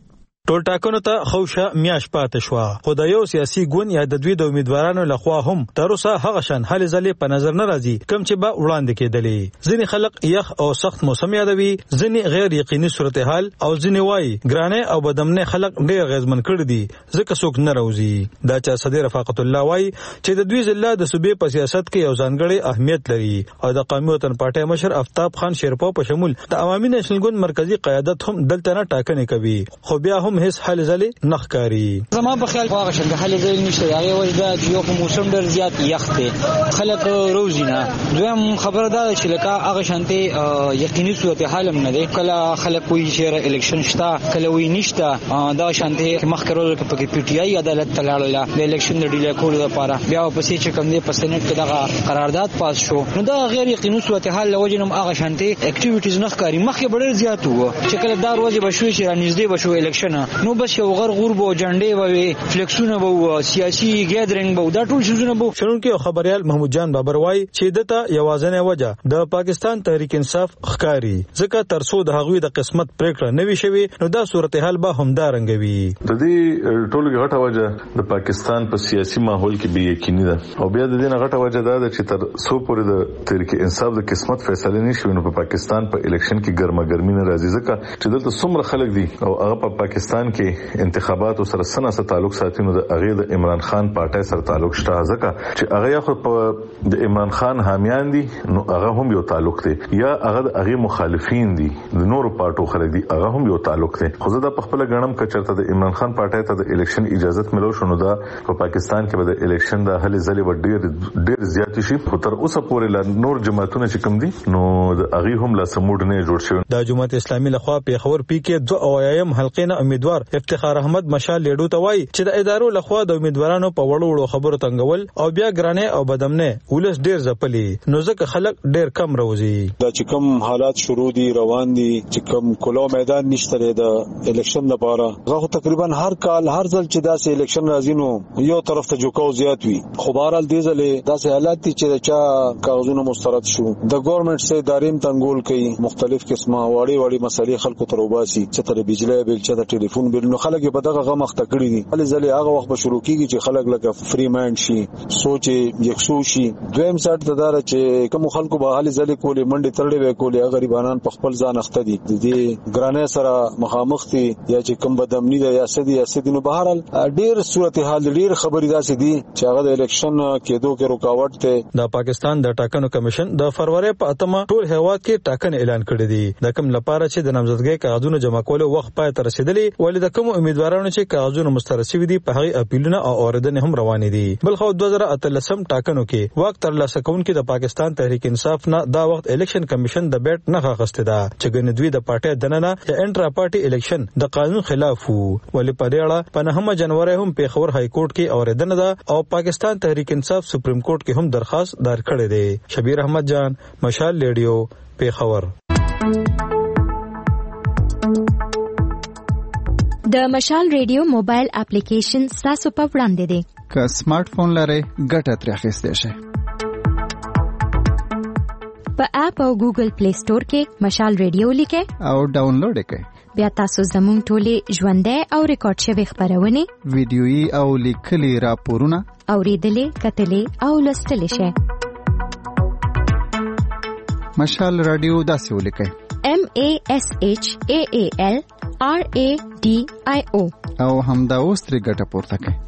ټول ټاکنو ته خوشه میاش پاتې شو، خو د یو سیاسي ګوند یا د دوی د امیدوارانو لخوا هم تر اوسه هغه شان هلې ځلې په نظر نه راځي کوم چې به وړاندې کېدلې. ځینې خلک یخ او سخت موسم یادوي، ځینې غیر یقیني صورتحال او ځینې وایي ګرانه او بدمنه خلک ډېر غیظمن کړي دي ځکه څوک نه راوځي. دا چې صدر رفاقت الله وایي چې د دوی ضلع د صوبې په سیاست کې یو ځانګړی اهمیت لري او د قومي وطن پارټي مشر آفتاب خان شیرپا په شمول د عوامي نېشنل ګوند مرکزی قیادت هم دلته نه ټاکنې کوي، خو بیا هم هیڅ حل ځلې نخکاری. زما په خیال هغه څنګه حل ځای نشته، هغه وجه د یو موسم ډېر زیات یخ دی، خلک روزي نه. دویم خبره ده چې لکه هغه شانتي یقیني صورتحال هم نه دی، کله خلک کوئی چې الیکشن شته کله وی نشته. دا شانتي مخکرو کې پی ټی آی عدالت تلاړله د الیکشن د ډیلی کولو لپاره، بیا په سې چې کوم دی په سېنات کې دغه قرارداد پاس شو. نو دا غیر یقیني صورتحال لوجه هم هغه شانتي اکټیویټیز نخکاری مخکې ډېر زیات وو چې کله دا ورځ بشوي چې را نږدې بشو الیکشن نو بس یو غرغور بو جنډې ووي فلیکسونه بو سیاسي ګیدرینګ بو دا ټول شیزونه بو. شنونکو خبريال محمود جان بابر وای چې دته یوازنه وجه د پاکستان تحریک انصاف ښکاری ځکه ترڅو د هغوی د قسمت پریکړه نوي شوی نو دا صورتحال به همدا رنګوي. د دې ټولو غټه وجه د پاکستان په سیاسي ماحول کې به یقیني ده او بیا د دې غټه وجه دا ده چې تر څو پورې د تحریک انصاف د قسمت فیصله نشي نو په پاکستان په الیکشن کې ګرمه نه راځي ځکه چې دلته څومره خلک دي او هغه په پاکستان کې انتخابات سره سره تعلق ساتي نو د هغه د عمران خان پارټي سره تعلق شته ځکه چې هغه یو په د عمران خان حامیان دي نو هغه هم یو تعلق دی یا هغه د هغه مخالفین دي د نورو پارټو خلک دي هغه هم یو تعلق دی. خو زه د خپل غنم کچرته د عمران خان پارټي ته د الیکشن اجازه ملو شنو دا په پاکستان کې به د الیکشن د هلې ځلې و ډېر زیات شي خو تر اوسه پورې لا نور جماعتونه چې کوم دي نو د هغه هم لا سموډ نه جوړ شوی. د جماعت اسلامي لخوا په خبر پی کې 2 اویایم حلقې نه امیدوار افتخار احمد مشال لیډو ته وایي چې د ادارو لخوا د امیدوارانو په وړو خبرو تنګول او بیا ګرانه او بدمنه ولس ډیر ځپلي نو ځکه خلک ډیر کم راوځي. دا چې کوم حالات شروع دي روان دي چې کوم کلو میدان نشته د الیکشن لپاره غو تقریبا هر کال هر ځل چې داسې الیکشن راځي نو یو طرف ته جوکاو زیات وي خو بهرحال دې ځلې داسې حالات دي چې چا کاغذونه مسترد شو د ګورنمنت سره داریم تنګول کوي مختلف قسمه وړي مسلې خلکو ته وباسي چې تر بجلی بیل چې د ټلیفون بیل نو خلک په دغه غمخ تکړی دي هلې ځلې هغه وخت به شروع کیږي چې خلک لکه فری مایند شي سوچ یکسو شي. دویم سات ددار چې کوم خلکو به هلې ځلې کولې منډي ترړې وې کولې غریبانان په خپل ځان اخته دي د دې ګرانه سره مخامخ دي یا چې کوم بدامنی ده یا سدي نو بهرحال ډیر صورتحال ډیر خبرې داسې دي چې هغه د الیکشن کېدو کې رکاوټ ته. د پاکستان د ټاکنو کمیشن د فروری په اتمه ټول هیواد کې ټاکنې اعلان کړې دي د کوم لپاره چې د نامزدګۍ کاغذونو جمع کولو وخت پای ته رسیدلی ولې د کوم امیدوارانو چې کاغذونه مسترد شوي دي په هغه اپیلونه او اوریدنې هم روانې دي. بل خو 2013 ټاکنو کې وخت ترلاسه کوونکې د پاکستان تحریک انصاف نه دا وخت الیکشن کمیشن د بیٹ نه غوښته ده چې ګنې دوی د پارټي دننه یا انټرا پارټي الیکشن د قانون خلاف وو ولې په دې اړه په 9 جنوري هم پیښور های کورټ کې اوریدنه ده او پاکستان تحریک انصاف سپریم کورټ کې هم درخواست دار کړی دی. شبیر احمد جان مشال ریډیو پیښور. د مشال ریډیو موبایل اپلیکیشن تاسو په وړاندې دی. که سمارټ فون لرئ ګټه ترې اخیستی شئ. په اپ او ګوګل پلی سٹور کې مشال ریډیو لیکئ او ډاونلوډ کړئ. بیا تاسو زموږ ټولې ژوندۍ او ریکارډ شوی خبرونه ویډیويي او لیکلي راپورونه اوریدلې کتلې او لوستلې شئ. مشال رادیو داسې ولیکئ MASHAAL RADIO او همدا اوس ترې ګټه پورته کړئ.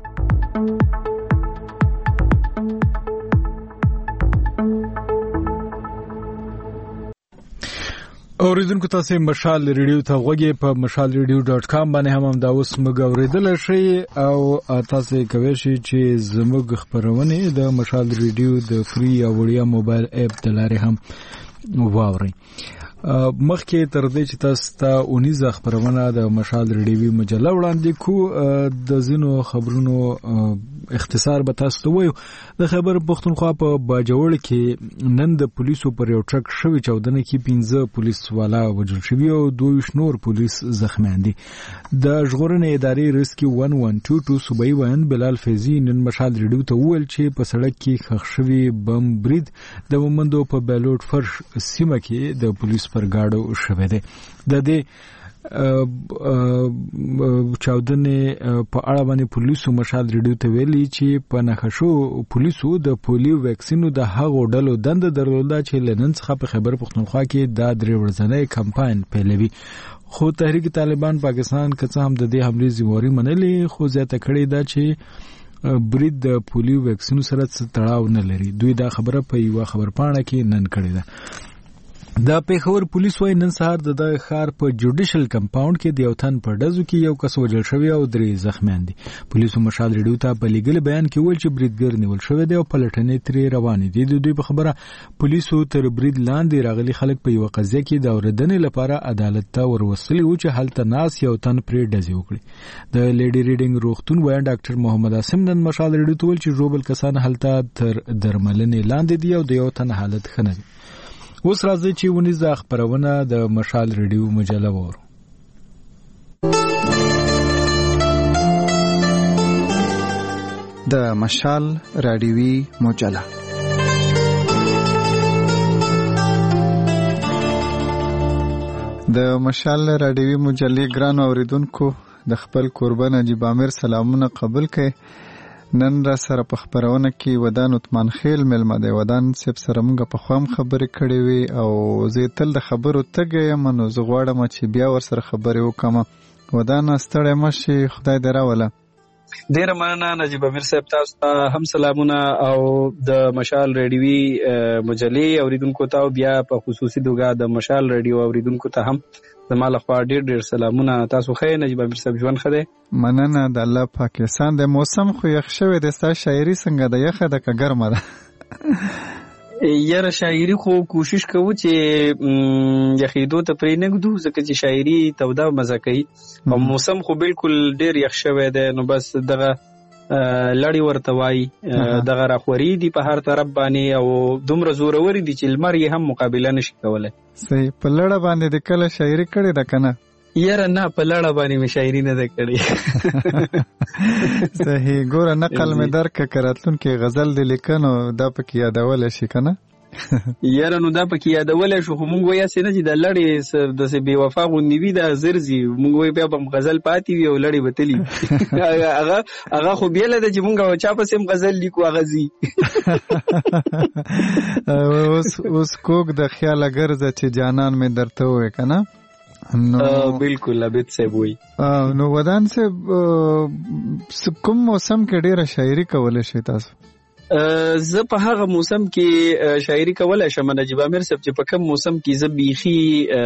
اوریدونکو تاسو مشال ریډیو ته غوږی په mashalradio.com باندې هم دا اوس موږ اوریدل شي او تاسو کوئ چې زموږ خبرونه د مشال ریډیو د فری او وړیا موبایل اپ د لارې هم واورئ. مخکې تر دې چې تاسو ته اونیزه خبرونه د مشال ریډیوي مجله وړاندې کو د زینو خبرونو اختصار به تاسو ته وایو. د خبر پښتونخوا په باجوړ کې نن د پولیسو پر یو ټرک شوی چاودنه کې 15 پولیس والا وژل شوی او 2 نور پولیس زخمیان دي. د ژغورنې ادارې ریسکیو 1122 صوبایي وایند بلال فیضی نن مشال ریډیو ته وویل چې په سړک کې ښخ شوی بم برید د مومندو په بیلوټ فرش سیمه کې د پولیس پر گاډو شوه دی. د دې چاودنې په اړه باندې پولیسو مشال ریډیو ته ویلي چې په نخښو پولیسو د پولیو ویکسینو د هغو ډلو دنده درلوده چې لنن څخه په خیبر پختونخوا کې د 3 ورځنی کمپاین پیلوي. خو تحریک طالبان پاکستان که څه هم د دې حملې ذمہواری منلې خو زیاته کړې ده چې برید د پولیو ویکسینو سره تړاو نه لري. دوی دا خبره په یو خبرپاڼه کې نن کړې ده. د پیښور پولیس وايي نن سهار د ښار په جوډیشل کمپاوند کې د یو تن په ډزو کې یو کس وژل شوی او 3 زخمیان دي. پولیسو مشال ریډیو ته په لیګل بیان کې ویل چې بریدګر نیول شوی دی او پلټنې ترې روانې دي. د دوی په خبره پولیسو تر برید لاندې راغلي خلک په یو قضیه کې د اوریدنې لپاره عدالت ته وروسلي و چې هلته ناس یو تن پرې ډزې وکړي. د لیډي ریډینګ روغتون وایي ډاکټر محمد عاصم نن مشال ریډیو ته ویل چې ژوبل کسان هلته تر درملنې لاندې دي او د یو تن حالت ښه نه دی. اوس راځي چې ونیز د خبرونه د مشال ریډیو مجله وورو. د مشال رادیوي مجله د مشال رادیوي مجلې ګران اوریدونکو د خپل قربان نجیب عامر سلامونه قبول کړئ. نن را سره په خبرونه کې ودان عثمان خیل ملمه دی. ودان سپ سره موږ په خوام خبرې کړې وي او زه تل د خبرو تګ یم نو زه غواړم چې بیا ور سره خبرې وکم. ودان ستړی مشي خدای دې راوله. ډیره مننه نجیب امیر صاحب، تاسو ته هم سلامونه او د مشال ریډیوي مجلې اوریدونکو ته بیا په خصوصي توګه د مشال ریډیو اوریدونکو ته هم زما لخوا ډیر سلامونه. تاسو ښه نجیب امیر صاحب؟ ژوند ښه دی؟ مننه د الله پاک احسان دی. موسم خو یخ شوی دی. ستا شاعري څنګه ده؟ یخه ده که ګرمه ده؟ یاره شاعري خو کوشش کوو چې یخېدو ته پرې نږدو ځکه چې شاعري توده مزه کوي او موسم خو بالکل ډیر یخ شوی دی. نو بس دغه لړی ورته وایي دغه راخوري دي په هر طرف باندې او دومره زوروري دي چې لمر یې هم مقابله نشي کولی. صحیح. په لړه باندې د کله شاعري کړې ده که نه؟ یاره نه، په لړه باندې مې شاعري نه ده کړې. صحیح. ګوره نقل مې درکه که راتلونکي غزل دې لیکنو دا پکې یادولی شي که نه؟ یاره نو دا پکې یادولی شو خو مونږ وایي هسې نه چې دا لړې داسې بې وفا غوندې وي دا زر ځي. مونږ وایي بیا به غزل پاتې وي او لړې به تلي. هغه خو بیله ده چې مونږ چا پسې هم غزل لیکو هغه ځي. اوس کوک د خیاله ګرځه چې جانان مې درته ووایي که نه؟ بالکل عبید صاحب وایي. نو ودان صاحب کوم موسم کې ډیره شاعري کولی شئ تاسو؟ زه په هغه موسم کې شاعري کولی شم نجیب امیر صاحب چې په کوم موسم کې زه بیخي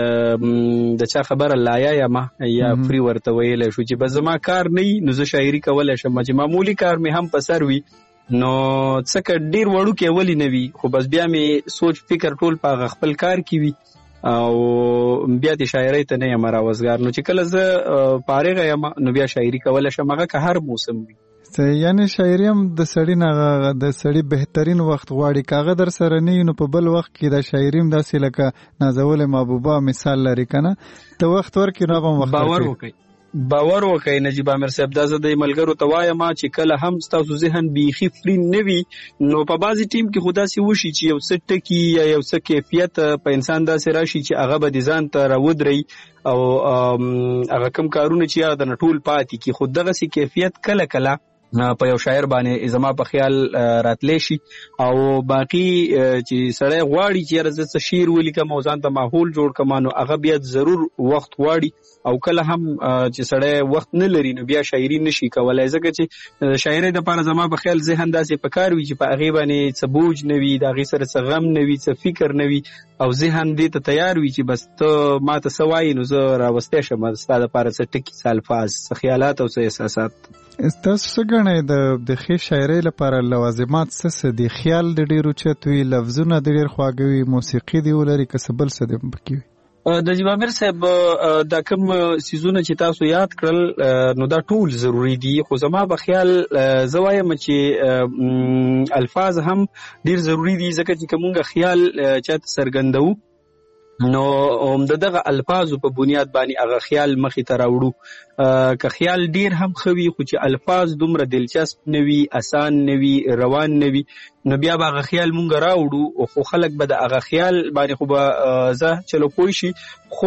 د چا خبره لایا یم یا فری ورته ویلی شو چې به زما کار نه وي نو زه شاعري کولی شم. چې معمولي کار مې هم په سر وي نو څکه ډیر وړوکی ولې نه وي خو بس بیا مې سوچ فکر ټول په هغه خپل کار کې وي او بیا د شاعرۍ ته نه یم راوزګار. نو چې کله زه فارغه یم نو بیا شاعري کولی شم هغه که هر موسم وي. یعنی شاعري هم د سړي نه د سړي بهترین وخت غواړي. کاغه در سره نه نو په بل وخت کې د شاعري هم داسې لکه نازول محبوبه مثال لري که نه؟ ته وخت ورکړي نو هغه هم وخت ورکړي. باور وکړئ نجیب عامر صاحب، دا زه د ملګرو ته وایم چې کله هم ستاسو ذهن بیخي فری نه وي نو په بعضې ټیم کې خو داسې وشي چې یو څه ټکي یا یو څه کیفیت په انسان داسې راشي چې هغه به د ځان ته راودرئ او هغه کوم کارونه چې هغه د نه ټول پاتې کي. خو دغسې کیفیت کله کله په یو شاعر باندې زما په خیال راتلی شي او باقي چې سړی غواړي چې یاره زه څه شعر ولیکم او ځان ته ماحول جوړ کړم نو هغه بیا ضرور وخت غواړي او کله هم چې سړی وخت نه لري نو بیا شاعري نشي کولی ځکه چې شاعرۍ دپاره زما په خیال ذهن داسې پکار وي چې په هغې باندې څه بوج نه وي، د هغې سره څه غم نه وي، څه فکر نه وي او ذهن دې ته تیار وي چې بس ته ما ته څه وایي نو زه راوستی شم ستا دپاره څه ټکي، څه الفاظ، څه خیالات او څه احساسات. تاسو څه ګڼئ د ښې شاعرۍ لپاره لوازمات څه دي؟ خیال د ډېر اوچت وي، لفظونه د ډېر خواږه وي، موسیقي دې ولري که څه بل څه دې پکې وي؟ نجیب عامر صاحب دا کوم څیزونه چې تاسو یاد کړل نو دا ټول ضروری دي خو زما په خیال زه وایم چې الفاظ هم ډېر ضروری دي ځکه چې که مونږ خیال چاته څرګندوو نو دغه الفاظو په بنیاد باندې هغه خیال مخې ته راوړو که خیال ډیر هم خوي خو چې الفاظ دومره دلچسپ نوي اسان نوي روان نوي نو بیا به هغه خیال مونږ راوړو خو خلک به د هغه خیال باندې خو به زه چلو پوه شي خو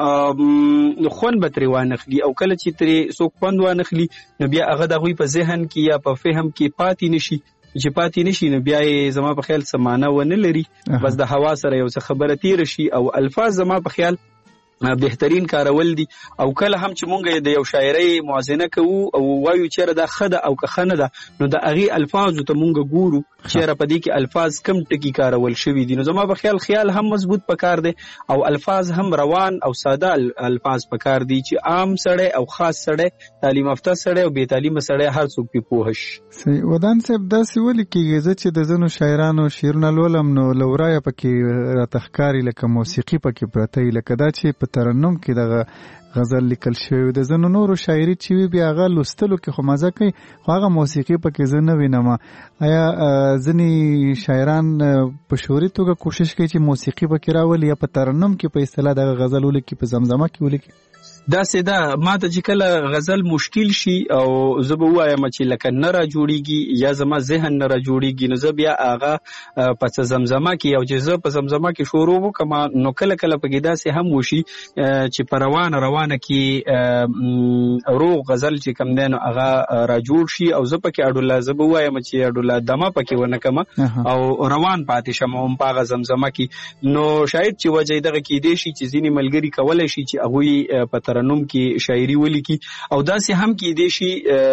خوند به ترې وانخلي او کله چې ترې څوک خوند وانخلي نو بیا هغه د هغوی په ذهن کې یا په فهم کې پاتې نشي چې پاتې نشي نو بیا یې زما په خیال څه معنی ونه لري بس د هوا سره یو څه خبره تیر شي او الفاظ زما په خیال بهترین کارول دي او کله هم چې مونږ د یو شاعرۍ موازنه کوو او وایو چیرې دا خده او که خنه ده نو د هغې الفاظو ته مونږ ګورو چیرې په دې کې الفاظ کم ټکي کارول شوي دي نو زما په خیال هم مضبوط پکار دی او الفاظ هم روان او ساده الفاظ پکار دي چې عام سړی او خاص سړی تعلیم یافته سړی او بې تعلیمه سړی هر څوک پې پوه شي. ودان صاحب داسې ولې کېږي زه چې د ځینو شاعرانو شعرونه لولم نو له ورایه پکې راته ښکاري لکه موسیقي پکې پرته وي لکه دا چې په ترنم کې دغه غزل لیکل شوی د ځینو نورو شاعري چې وي بیا هغه لوستلو کې خو مزه کوي خو هغه موسیقي پکې زه نه وینم. آیا ځینې شاعران په شعوري توګه کوشش کوي چې موسیقي پکې راولي یا په ترنم کې په اصطلاح دغه غزل ولیکي په زمزمه کې ولیکي؟ داسې ده ماته چې کله غزل مشکل شي او زه به ووایم چې لکه نه را جوړیږي یا زما ذهن نه را جوړیږي نو زه بیا هغه په زمزمه کې او چې زه په زمزمه کې شروع وکړم نو کله کله پکې داسې هم وشي چې په روانه کې روغ غزل چې کم دی نو هغه را جوړ شي او زه پکې اډوله زه به ووایم چې اډوله دمه پکې ونه کړم او روان پاتې شم هم په هغه زمزمه کې نو شاید چې وجه دغه کېدی شي چې ځینې ملګري کولی شي چې هغوی په ترنم کې شاعري ولیکي او داسې هم کېدی شي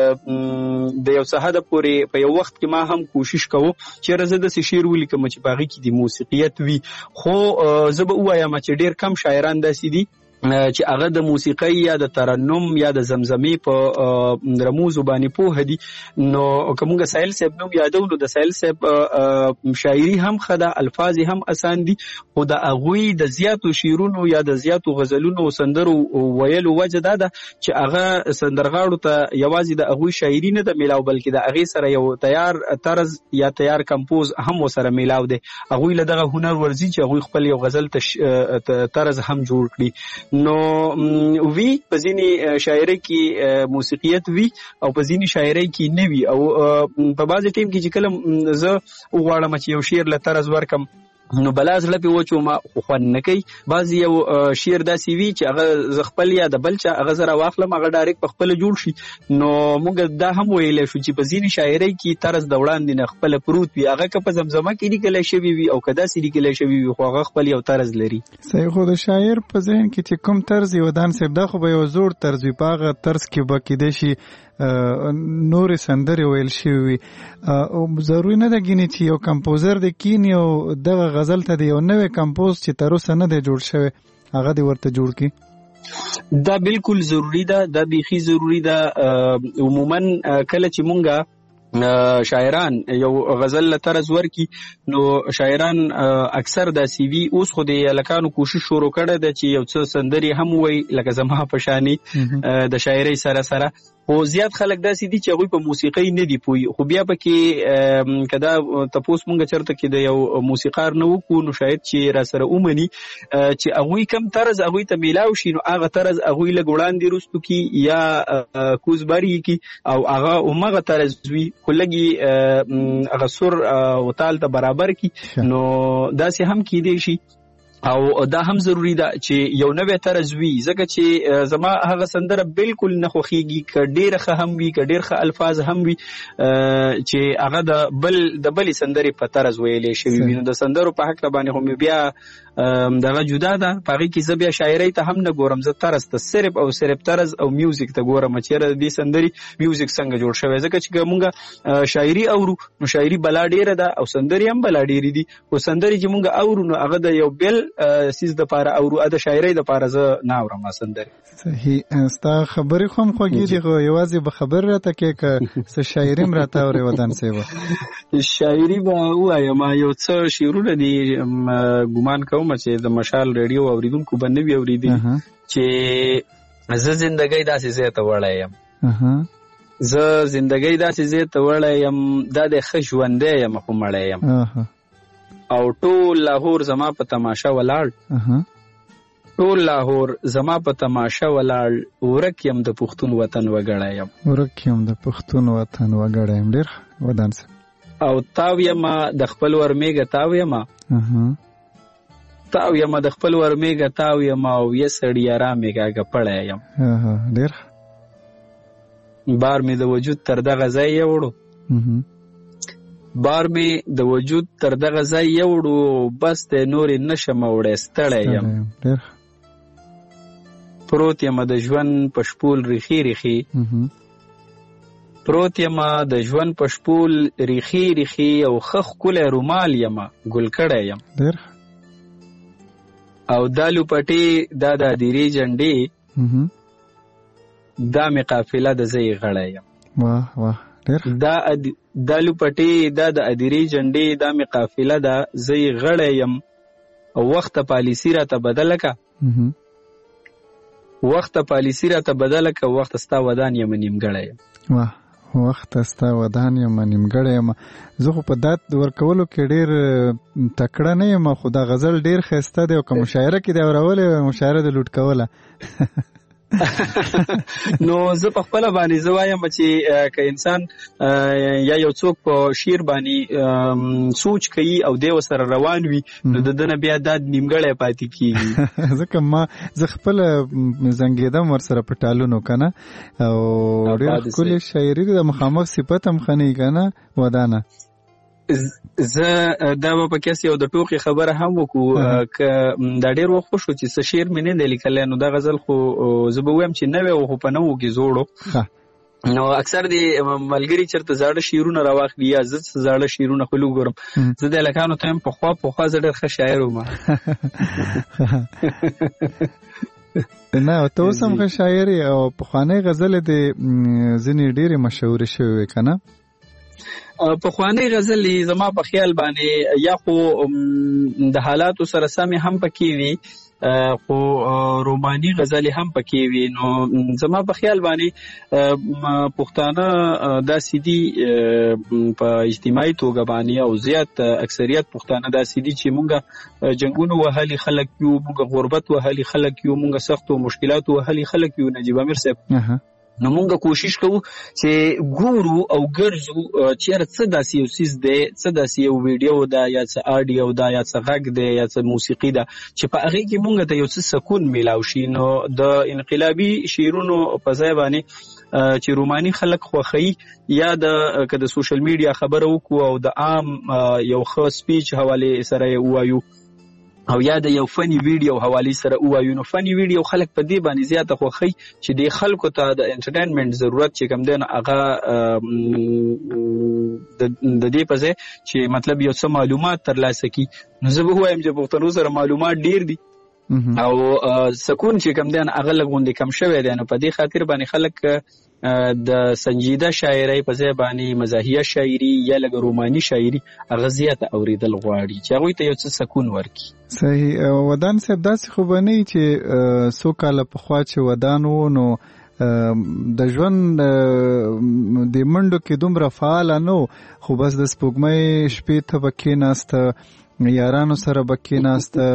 د یو څه حده پورې په یو وخت کې ما هم کوشش کوو چې زه داسې شعر ولیکم چې په هغې کې د موسیقیت وي خو زه به ووایم چې ډېر کم شاعران داسې دي چې هغه د موسیقۍ یا د ترنم یا د زمزمې په رموزو باندې پوهه دي نو که مونږ سایل صاحب نوم یادو نو د سایل صاحب شاعري هم ښه ده الفاظ هم اسان دي خو د هغوی د زیاتو شعرونو یا د زیاتو غزلونو او سندرو ویلو وجه دا ده چې هغه سندرغاړو ته یوازې د هغوی شاعري نه ده میلاو بلکې د هغې سره یو تیار طرز یا تیار کمپوز هم ورسره میلاو دی هغوی له دغه هنر ورځي چې هغوی خپل یو غزل طرز هم جوړ کړي نو وی په ځینې شاعرۍ کې موسیقیت وی او په ځینې شاعرۍ کې نه وي او په بعضې ټیم کې چې کله زه وغواړم چې یو شعر له طرز ورکم نو بلا زړه پې وچومه خو خوند نه کوي بعضې یو شعر داسې وي چې هغه زه خپل یا د بل چا هغه زه راواخلم هغه ډایرکټ په خپله جوړ شي نو موږ دا هم ویلی شو چې په ځینې شاعرۍ کې طرز د وړاندې نه خپله پروت وي هغه که په زمزمه کې لیکلی شوي وي او که داسې لیکلی شوي وي خو هغه خپل یو طرز لري. صحیح خو د شاعر په ذهن کې چې کوم طرز یې ودان صاحب دا خو به یو زوړ طرز وي په هغه طرز کې به کیدی شي نورې سندرې ویل شوي وي ضروري نه ده ګینې چې یو کمپوزر د کینی او دغه غزل ته د یو نوی کمپوز چې تر اوسه نه دی جوړ شوی هغه دې ورته جوړ کړي دا بالکل ضروری ده دا بیخي ضروری ده عموما کله چې مونږه شاعران یو غزل له طرز ورکي نو شاعران اکثر داسې وي اوس خو د هلکانو کوشش شروع کړی ده چې یو څه سندرې هم وایي لکه زما په شانې د شاعرۍ سره خو زیات خلک داسې دي چې هغوی په موسیقۍ نه دي پوهي خو بیا پکې که دا تپوس مونږ چېرته کې د یو موسیقار نه وکړو نو شاید چې را سره ومني چې هغوی کم طرز هغوی ته میلاو شي نو هغه طرز هغوی لږ وړاندې رستو کي یا کوزبري کي او هغه همغه طرز وي خو لږ هغه سر او تال ته برابر کي نو داسې هم کیدی شي او دا هم ضروری ده چې یو نوې طرز وي ځکه چې زما هغه سندره بالکل نه خوښیږي که ډېره ښه هم وي که ډېر ښه الفاظ هم وي چې هغه د بلې سندرې په طرز ویلی شوي وي نو د سندرو په هکله باندې خو مې بیا دغه جدا ده په هغې کې زه بیا شاعرۍ ته هم نه ګورم زه طرز ته صرف او صرف طرز او میوزیک ته ګورم چېرې د دې سندرې میوزیک څنګه جوړ شوی ځکه چې که مونږ شاعري اورو نو شاعري بلا ډېره ده او سندرې هم بلا ډېرې دي خو سندرې چې مونږ اورو نو هغه د یو بل سیز د پاره اورو د شاعرۍ د پاره زه نه اورم سندرې. صحیح ستا خبرې خو هم خوږې دي خو یوازې به خبر راته کې که څه شاعري هم راته اورې ودان صاحب شاعري به ووایم یو څه شعرونه دي ګمان کوم چې د مشال ریډیو اورېدونکو به نه وي اورېدلي چې زه زندګۍ داسې ځای ته وړی یم زه زندګۍ داسې ځای ته وړی یم دا د ښه ژوندی یم خو مړی یم او ټول لاهور زما په تماشه ولاړ ټول لاهور زما په تماشا ولاړ ورک یم د پښتون وطن وګړی یم ډېر ودان او تاو یم د خپل ورمیږه تاو یم د خپل ورمیږه تاو یم او یې سړی آرامېږه ګپړی یم ډېر بار مې د وجود تر دغه ځای یوړو بس ته نورې نشم وړی ستړی یم پروت یم د ژوند په شپول ریخي او ښه ښکلی رومال یم ګل کړی یم او دا لوپټې دا د ادیرې جنډې دا مې قافله د زه یې غړی یم دا لوپټې دا د ادیرې جنډې دا مې قافله ده زه یې غړی یم او وخته پالیسي راته بدله که وخت ستا ودان یم نیمګړی یم زه خو په داد ورکولو کې ډېر تکړه نه یم خو دا غزل ډېر ښایسته دی او که مشاعره کې دی اورولې مشاعره د لوټ کوله نو زه په خپله باندې زه وایم چې که انسان یا یو څوک په شعر باندې سوچ کوي او دی ورسره روان وي نو د ده نه بیا دا نیمګړی پاتې کېږي ځکه زه خپله زنګېدم ورسره په ټالونو که نه او ډېر ښکلې شاعري ده د مخامخ صفت هم ښه نه وي که نه ودانه زه دا به په کس یو د ټوکې خبره هم وکړو که دا ډېر وخت خو شو چې څه شعر مې نه دی لیکلی نو دا غزل خو زه به ووایم چې نوی و خو په نوو کې زوړو نو اکثر دی ملګري چېرته زاړه شعرونه راواخلي یا زه زاړه شعرونه خو لږ ګورم زه د هلکانو ته یم پخوا زه ډېر ښه شاعر وم نه ته اوس هم ښه شاعر یې او پخوانۍ غزلې د ځینې ډېرې مشهورې شوې وې که نه پخوانۍ غزلې زما په خیال باندې یا خو د حالاتو سره سمې هم پکې وي خو روماني غزلې هم پکې وي نو زما په خیال باندې پښتانه داسې دي په اجتماعي توګه باندې او زیات اکثریت پښتانه داسې دي چې مونږ جنګونو وهلي خلک یو مونږ غربت وهلي خلک یو مونږ سختو مشکلاتو وهلي خلک یو نجیب امیر صاحب نو مونږ کوشش کوو چې ګورو او ګرځو چېرې څه داسې یو څیز دی څه داسې یو ویډیو ده یا څه آډیو ده یا څه غږ دی یا څه موسیقي ده چې په هغې کې مونږ ته یو څه سکون میلاو شي نو د انقلابي شعرونو په ځای باندې چې روماني خلک خوښوي یا که د سوشل میډیا خبره وکړو او د عام یو ښه سپیچ حوالې سره یې ووایو او یا د یو فني ویډیو حوالې سره ووایو نو فني ویډیو خلک په دې باندې زیاته خوښوي چې د خلکو ته د انټرټینمنټ ضرورت چې کوم دی نو هغه د دې په ځای چې مطلب یو څه معلومات ترلاسه کړي نو زه به ووایم چې پښتنو سره معلومات ډېر دي او سکون چې کوم دی هغه لږ غوندې کم شوی دی نو په دې خاطر باندې خلک د سنجیده شاعرۍ په ځای باندې مزاحیه شاعري یا لږ روماني شاعري هغه زیاته اورېدل غواړي چې هغوی ته یو څه سکون ورکړي صحیح ودان صاحب داسې خو به نه وي چې څو کاله پخوا چې ودان و نو د ژوند د منډو کې دومره فعاله نه و خو بس د سپوږمۍ شپې ته به کېناسته یارانو سره به کېناسته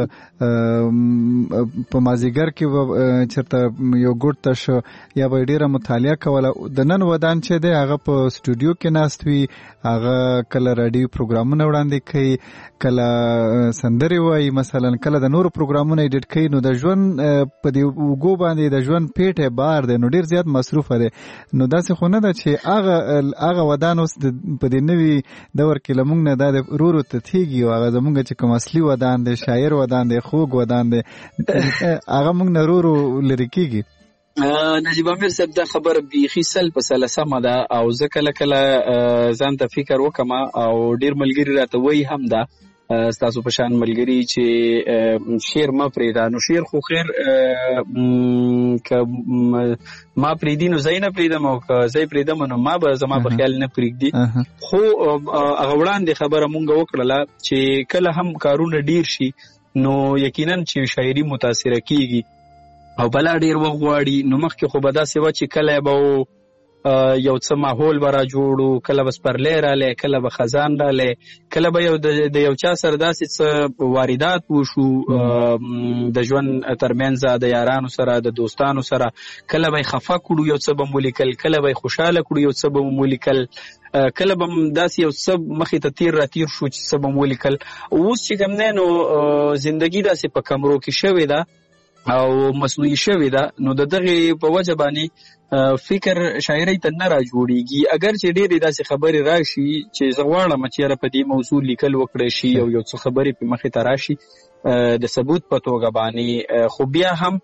په مازدیګر کې به چېرته یو ګوټ ته شو یا به ډېره مطالعه کوله د نن ودان چې دی هغه په سټوډیو کې ناست وي هغه کله راډیو پروګرامونه وړاندې کوي کله سندرې وایي مثلا کله د نورو پروګرامونه ایډیټ کوي نو د ژوند په دې اوږو باندې د ژوند پیټ بار دی نو ډېر زیات مصروفه دی نو داسې خو نه ده چې هغه ودان اوس په دې نوي دور کې له موږ نه دا د ورو ته تېږي او هغه زموږ چې کوم اصلي ودان دی شاعر ودان دی خوږ ودان دی هغه موږ نه ورو لرې کېږي نجیب امیر صاحب دا خبره بیخي سل په سله سمه ده او زه کله کله ځان ته فکر وکم او ډېر ملګري راته وایي هم ده ستاسو په شان ملګري چې شعر مه پرېږده نو شعر خو خیر که ما پرېږدي نو زه یې نه پرېږدم او که زه یې پرېږدم نو ما به زما په خیال نه پرېږدي خو هغه وړاندې خبره مونږ وکړله چې کله هم کارونه ډېر شي نو یقینا چې شاعري متاثره کېږي او بلا ډېر وخت غواړي نو مخکې خو به داسې وه چې کله به یو څه ماحول برا جوړو، کله بس پرلې رااله، کله به خزان رااله، کله به یو د یو چا سره داسې څه واردات وشو د ژوند ترمنځ د یارانو سره د دوستانو سره، کله به خفه کړو یو څه به مولیکل، کله به خوشاله کړو یو څه به مولیکل، کله به داسې یو څه مخې ته تیر راتیر شو چې څه به مولیکل. اوس چې کوم دی نو زندگی داسې په کمرو کې شوې ده او مصنوعي شوې ده، نو د دغه په وجه باندې فکر شاعري ته نه را جوړیږي. اگر چې ډېرې داسې خبرې راشي چې زه غواړم چې یاره په دې موضوع لیکل وکړی شي او یو څه خبرې په مخې ته راشي د ثبوت په توګه باندې، خو بیا هم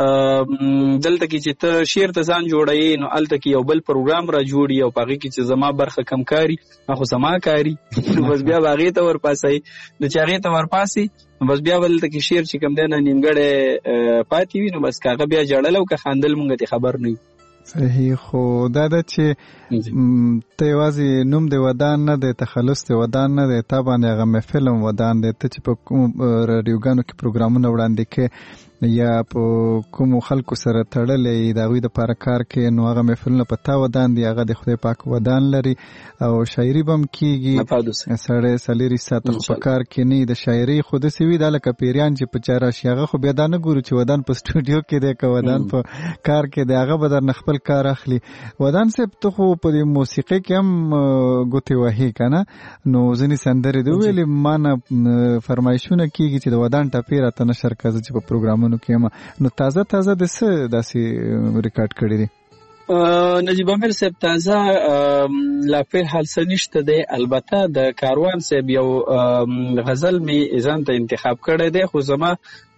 دلته کې چې ته شعر ته ځان جوړوي نو هلته کې یو بل پروګرام را جوړي او په هغې کې چې زما برخه کم کاري خو زما کاري بس بیا به هغې ته ورپاسئ، د چې هغې ته ورپاسي بس بیا به دلته کې شعر چې کوم دی نه نیمګړی پاتې وي، نو بس که هغه بیا ژړل او که خندل مونږ ته خبر نه وي. صحیح. خو دا ده چې ته یوازې نوم د ودان نه دی، تخلص د ودان نه دی، تا باندې هغه محفل هم ودان دی. ته چې په کوم راډیوګانو کې پروګرامونه وړاندې کې یا په کومو خلکو سره تړلې د هغوی دپاره کار کې، نو هغه محفلونه په تا ودان دي، هغه د خدای پاک ودان لري او شاعري به هم کېږي. سړی څلېرې ساعته خو په کار کې نه د شاعري خو داسې وي دا لکه پیریان چې په چا راشي، هغه خو بیا دا نه ګورو چې ودان په سټوډیو کې دی که ودان په کار کې دی، هغه به درنه خپل کار اخلي. ودان صاحب ته خو په دې موسیقۍ کې هم ګوتې وهي که نه، نو ځینې سندرې دې وویلې ما نه فرمایشونه کېږي چې د ودان ټپې راته نشر کړه زه چې په پروګرامونو کې یم، نو تازه تازه د څه داسې ریکارډ کړي دي؟ نجیب امیر صاحب تازه لا فعل څه نشته دی، البته د کاروان صاحب یو غزل مې ځان ته انتخاب کړی دی، خو زما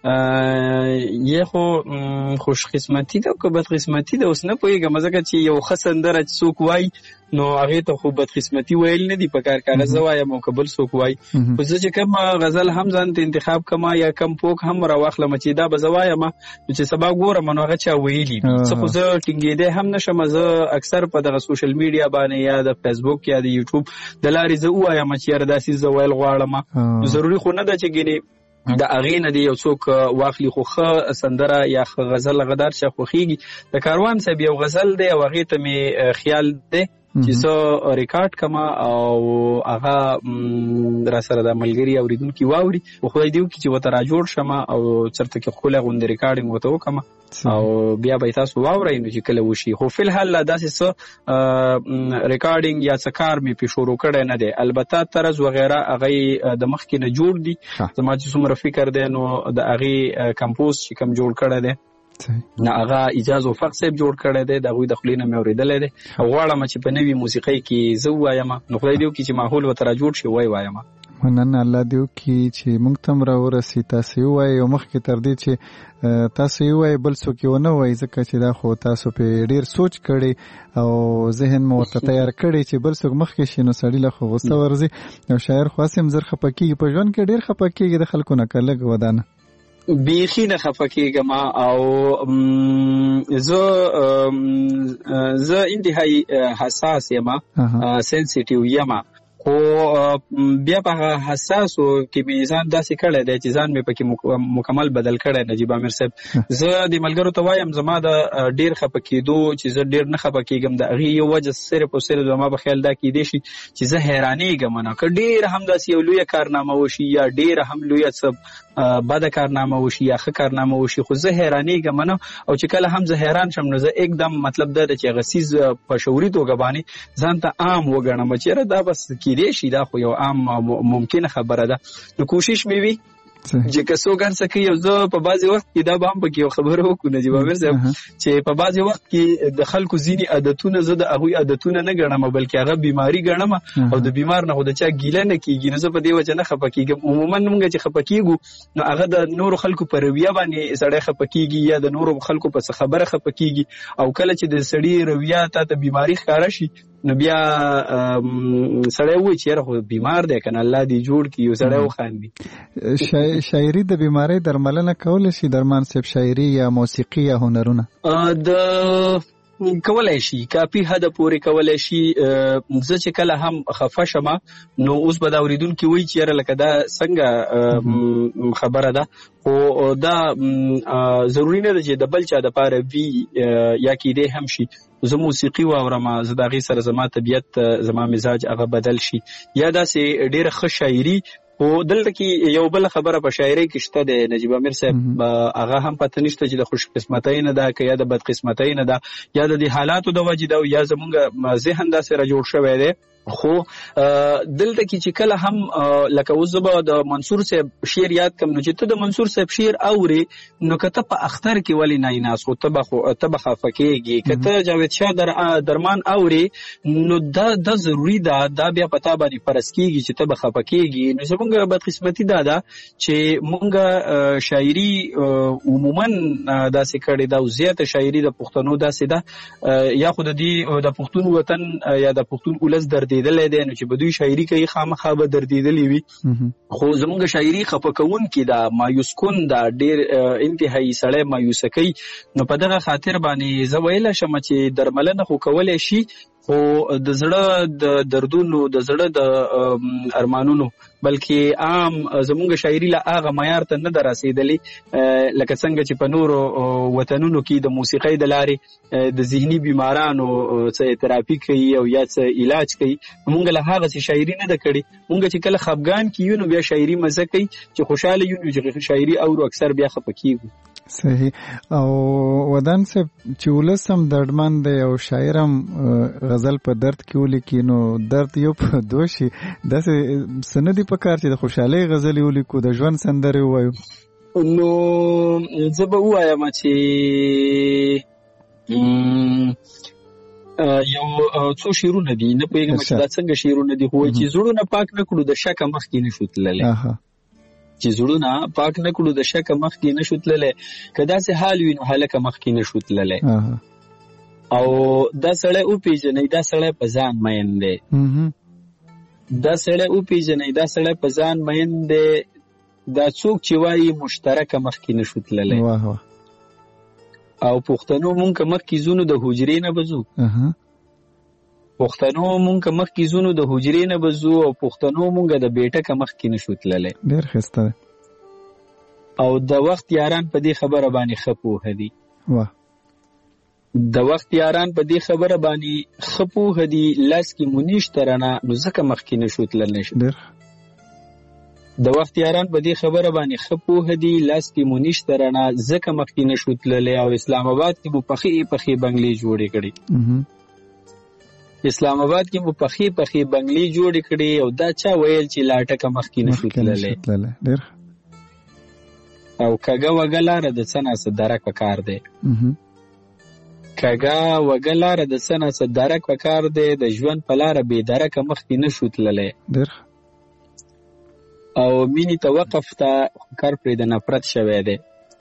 یې خو خوش قسمتي ده که بد قسمتي ده اوس نه پوهېږم، ځکه چې یو ښه سندره چې څوک وایي نو هغې ته خو بد قسمتي ویل نه دي په کار، که هغه زه وایم او که بل څوک وایي. خو زه چې کوم غزل هم ځان ته انتخاب کړم یا کم پوک هم راواخلم چې دا به زه وایم نو چې سبا ګورم نو هغه چا ویلي وي څه، خو زه ټینګېدی هم نشم. زه اکثر په دغه سوشل میډیا باندې یا د فیسبوک یا د یوټیوب د لارې زه ووایم چې یاره داسې زه ویل غواړم، ضروري خو نه ده چې ګینې د هغې نه دی یو څوک واخلي، خو ښه سندره یا ښه غزل هغه دار چا خوښېږي. د کاروان صاحب یو غزل دی او هغې ته مې خیال دی چې زه ریکارډ کما او هغه را سره د ملګري اوریدونکي واوري او خدای دې وکړي چې ورته راجوړ شم او چېرته کې ښکلی غوندې ریکارډینګ ورته وکړم او بیا به یې تاسو واورئ نو چې کله وشي. خو فی الحال لا داسې څه ریکارډینګ یا څه کار مې پې شروع کړی نه دی، البته طرز وغیره هغه یې د مخکې نه جوړ دي، زما چې څومره فکر دی نو د هغې کمپوز چې کوم جوړ کړی دی نه هغه اجاز وفق صاحب جوړ کړی دی، د هغوی د خولې نه مې اورېدلی دی او غواړم چې په نوي موسیقۍ کې زه ووایم، نو خدای دې وکړي چې ماحول ورته را جوړ شي وی وایم. مننه، الله دې وکړي چې موږ ته هم راورسي، تاسو یې ووایئ او مخکې تر دې چې تاسو یې ووایئ بل څوک یې ونه وایي، ځکه چې دا خو تاسو پې ډېر سوچ کړی او ذهن مو ورته تیار کړی چې بل څوک مخکې شي نو سړي له خو غوسه ورځي او شاعر خو هسې هم زر خفه کېږي، په ژوند کې ډېر خفه کېږي د خلکو نه که لږ ودانه بیخي نه خفه کېږم او زه انتهایی حساس یم، سنسیټیو یم، خو بیا په حساسو کې مې ځان داسې کړی دی چې ځان مې پکې مکمل بدل کړی. نجیب امیر صاحب زه د ملګرو ته وایم زما د ډېر خفه کېدو چې زه ډېر نه خفه کېږم د هغې یو وجه صرف او صرف زما په خیال دا کېدی شي چې زه حیرانېږم نه که ډېر هم داسې یو لویه کارنامه وشي یا ډېر هم لویه څه بده کارنامه وشي یا ښه کارنامه وشي، خو زه حیرانېږم نه او چې کله هم زه حیران شم نو زه एकदम مطلب دا ده چې هغه څیز په شعوري توګه باندې ځان ته عام وګڼم چې یاره دا بس کېدی شي، دا خو یو عام ممکنه خبره ده. نو کوشش مې وي چې که څوک هر څه کوي، زه په بعضې وخت کې دا به هم پکې یو خبره وکړو نجیب امیر صاحب چې په بعضې وخت کې د خلکو ځینې عادتونه زه د هغوی عادتونه نه ګڼم بلکې هغه بیماري ګڼم او د بیمار نه خو د چا ګیله نه کېږي، نو زه په دې وجه نه خفه کېږم. عموما موږ چې خفه کېږو نو هغه د نورو خلکو په رویه باندې سړی خفه کېږي یا د نورو خلکو په څه خبره خفه کېږي او کله چې د سړي رویه تا ته بیماري ښکاره شي نو بیا سړی وایي چې یاره خو بیمار دی که نه الله دې جوړ کړي یو سړی وخاندي. شاعري د بیمارۍ درملنه کولی شي درمان صاحب، شاعري یا موسیقي یا هنرونه؟ د کولای شي کافي حد پورې کولای شي. زه چې کله هم خفه شم نو اوس به دا اوریدونکي وایي چې یاره لکه دا څنګه خبره ده، خو دا ضروري نه ده چې د بل چا دپاره وي یا کیدی هم شي زه موسیقي واورم، زه د هغې سره زما طبیعت زما مزاج هغه بدل شي، یا داسې ډېره ښه شاعري. خو دلته کې یو بل خبره په شاعرۍ کې شته د نجیب امیر صاحب، هغه هم پته نشته چې د خوش قسمتۍ نه ده که یا د بد قسمتۍ نه ده یا د دې حالاتو د وجې ده یا زمونږ ذهن داسې را جوړ شوی دی. خو دلته کې چې کله هم لکه اوس زه به د منصور صاحب شعر یاد کم، نو چې ته د منصور صاحب شعر اورې نو که ته په اختر کې ولې نایناس خو ته به خفه کېږي، که ته جاوید شاه درمان اورې نو دا ضروري ده، دا بیا په تا باندې فرض کېږي چې ته به خفه کېږي. نو زمونږ بدقسمتي دا ده چې مونږ شاعري عموما داسې کړې ده او زیاته شاعري د پښتنو داسې ده، یا خو د پښتون وطن یا د پښتون ولس دردېدلی دی نو چې به دوی شاعري کوي خامخا به دردېدلی وي. خو زمونږ شاعري خفه کوونکې ده، مایوس کن ده، ډېر انتهایي سړی مایوسه کوي. نو په دغه خاطر باندې زه ویلی شم چې درملنه خو کولی شي، خو د زړه د دردونو د زړه د ارمانونو بلکې عام زمونږ شاعري له هغه معیار ته نه ده رسېدلې لکه څنګه چې په نورو وطنونو کې د موسیقۍ د لارې د ذهني بیمارانو څه تراپي کوي او یا څه علاج کوي. مونږ له هغه شاعري نه ده کړې. مونږ چې کله خفګان کیو نو بیا شاعري مزه کوي، چې خوشاله یو نو چې شاعري اورو اکثر بیا خفه کیږو. صحیح. او ودان صاحب چې ولس هم دردمن دی او شاعر هم غزل په درد کې ولیکي نو درد یو په دوه شي، داسې څه نه دي پکار چې د خوشحالۍ غزلې ولیکو، د ژوند سندرې ووایو؟ نو زه به ووایم چې یو څو شعرونه دي، نه پوهېږم چې دا څنګه شعرونه دي، خو چې زړونه پاک نه کړو د شکه مخکې نشو تللی، چې زړونه پاک نه کړو د شکه مخکې نشو تللی، که داسې حال وي نو هلکه مخکې نشو تللی. او دا سړی وپېژنئ دا سړی په ځان مین دی، دا سړی وپېژنئ دا سړی په ځان مین دی، دا څوک چې وایي مشترکه مخکې نشو تللی. او پښتنو مونږ که مخکې ځونو د حجرې نه به ځو، پښتنو مونږ که مخکې ځونو د حجرې نه به ځو، او پښتنو مونږ د بیټکه مخکې نشو تللی. ډېر ښایسته. او د وخت یاران په دې خبره باندې ښه پوهه دي، د وخت یاران په دې خبره باندې ښه پوهه دي، لاس کې مو نشته رانه نو ځکه مخکې نشو تللی. د وخت یاران په دې خبره باندې ښه پوهه دي، لاس کې مو نشته رانه ځکه مخکې نشو تللی. او اسلام آباد کې مو پخې بنګلې جوړې کړي، اسلام آباد کې مو پخې بنګلې جوړې کړي، او دا چا ویل چې لاټکه مخکې نشو تللی. او کږه وږه لاره د څه نه څه درک پکار دی، کږه وږه لاره د څه نه څه درک پکار دی، د ژوند په لاره بې درکه مخکې نشو تللی. او مینې ته وقف ته کار پرې د نفرت شوی دی،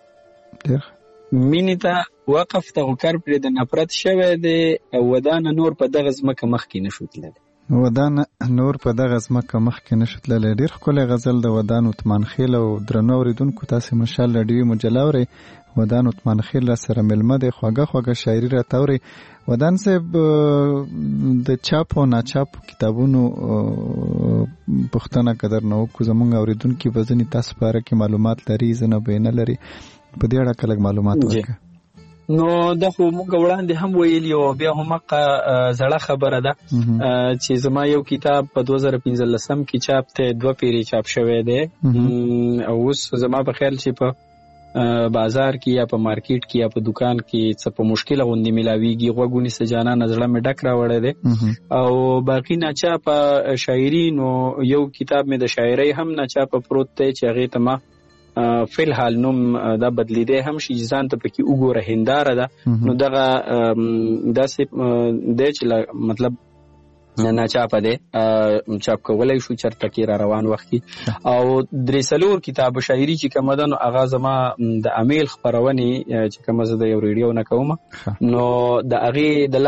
مینې ته وقف ته کار پرې د نفرت شوی دی. او ودانه نور په دغه ځمکه مخکې نشو تللی، ودانه نور په دغه ځمکه مخکې نشو تللی. ډېر ښکلی غزل د ودان عثمان خیل. او درنو اورېدونکو تاسې مشال راډیوي مجله اورئ، ودان عثمان خیل را سره مېلمه دی، خوږه شاعري راته اورئ. ودان صاحب د چاپ او ناچاپ کتابونو پوښتنه که درنه وکړو، زموږ اورېدونکي به ځینې تاسو په اړه کې معلومات لري، ځینې به یې نه لري، په دې اړه که لږ معلومات ورکړه. نو دا خو موږ وړاندې هم ویلي او بیا هم زړه خبره ده چې زما یو کتاب په 2015 کې چاپ ته 2 پیری چاپ شوی دی. او اوس زما په خیال چې په بازار کې یا په مارکیټ کې یا په دکان کې څه په مشکل غوندې ملاویږي، غوږونی سجانا نظر مې ډک راوړی دی. او باقی ناچاپ شاعري نو یو کتاب مې د شاعرۍ هم ناچاپ پروت دی چې هغه ته ما فی الحال نوم دا بدلیدی هم شي، ځان ته پکې وګوره هنداره ده. نو دغه داسې دی چې مطلب ناچاپه دی چاپ کولای شو چرته کې را روان وخت کې. او 3 کتاب شاعري چې کومه ده نو هغه زما د امیل خپرونې چې کومه زه د یو ریډیو نه کوم نو د هغې د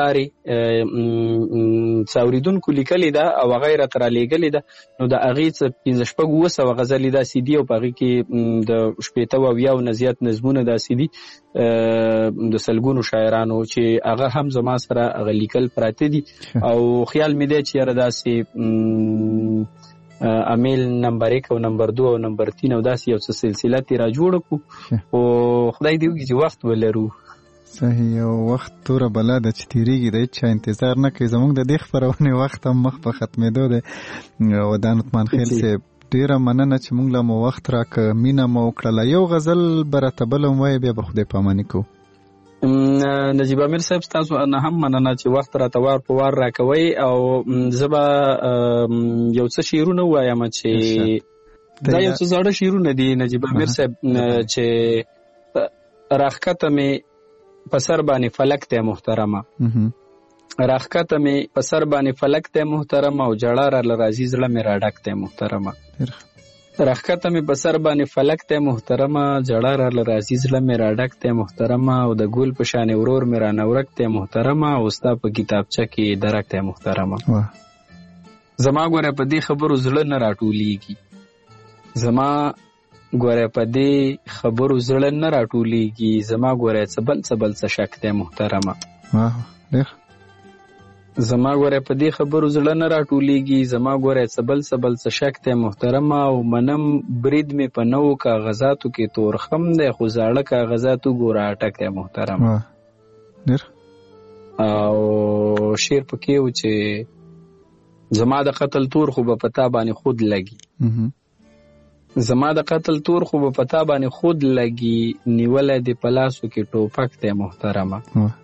لارې څاوریدونکو لیکلې ده او هغه یې راته رالیږلې ده. نو د هغې 1500 غزلې داسې دي او په هغې کې د 80 نه زیات نظمونه داسې دي د سلګونو شاعرانو چې هغه هم زما سره هغه لیکل پراته دي. او خیال مې دی چې یاره داسې امیل نمبر 1 او نمبر 2 او نمبر 3 او داسې یو څه سلسله ترې را جوړه کړو او خدای دې وکړي چې وخت ولرو. صحیح. یو وخت توره بلا ده چې تیریږي د هېچا انتظار نه کوي. زموږ د دې خپرونې وخت هم مخ په ختمېدو دی. ودان عثمان خیل صاحب ډیره مننه چې موږ له مو وخت راکړه، مینه مو وکړله. یو غزل به راته بل هم وایي، بیا به خدای پاماني کوو. نجیب امیر صاحب ستاسو نه هم مننه چې وخت راته وار په وار راکوئ. او زه به یو څه شعرونه ووایم چې دا یو څه زاړه شعرونه دي نجیب امیر صاحب چې راښکته مې په سر باندې فلک ته محترمه، راښکته مې په سر باندې فلک ته محترمه او جړه راله راځي زړه مې راډک ته محترمه. راښکته مې په سر باندې فلک ته محترمه، جړه راله راځي زړه مې راډک ته محترمه او د ګل په شانې ورور مې رانورک ته محترمه او ستا په کتابچه کې درک ته محترمه. زما ګوره په دې خبرو زړه نه راټولیږي، زما ګوره په دې خبرو زړه نه راټولیږي، زما ګوره څه بل څه شک ته محترمه. زما ګوره په دې خبرو زړه نه راټولیږي، زما ګوره څه بل څه شک ته محترمه او منم برید مې په نوو کاغذاتو کې تورخم دی خو زاړه کاغذاتو ګوره اټک ته محترمه. او شعر پکې و چې زما د قتل تور خو به پتا باندې خود لګي، زما د قتل تور خو به پتا باندې خود لګي، نیولای دی په لاسو کې ټوپک ته محترمه.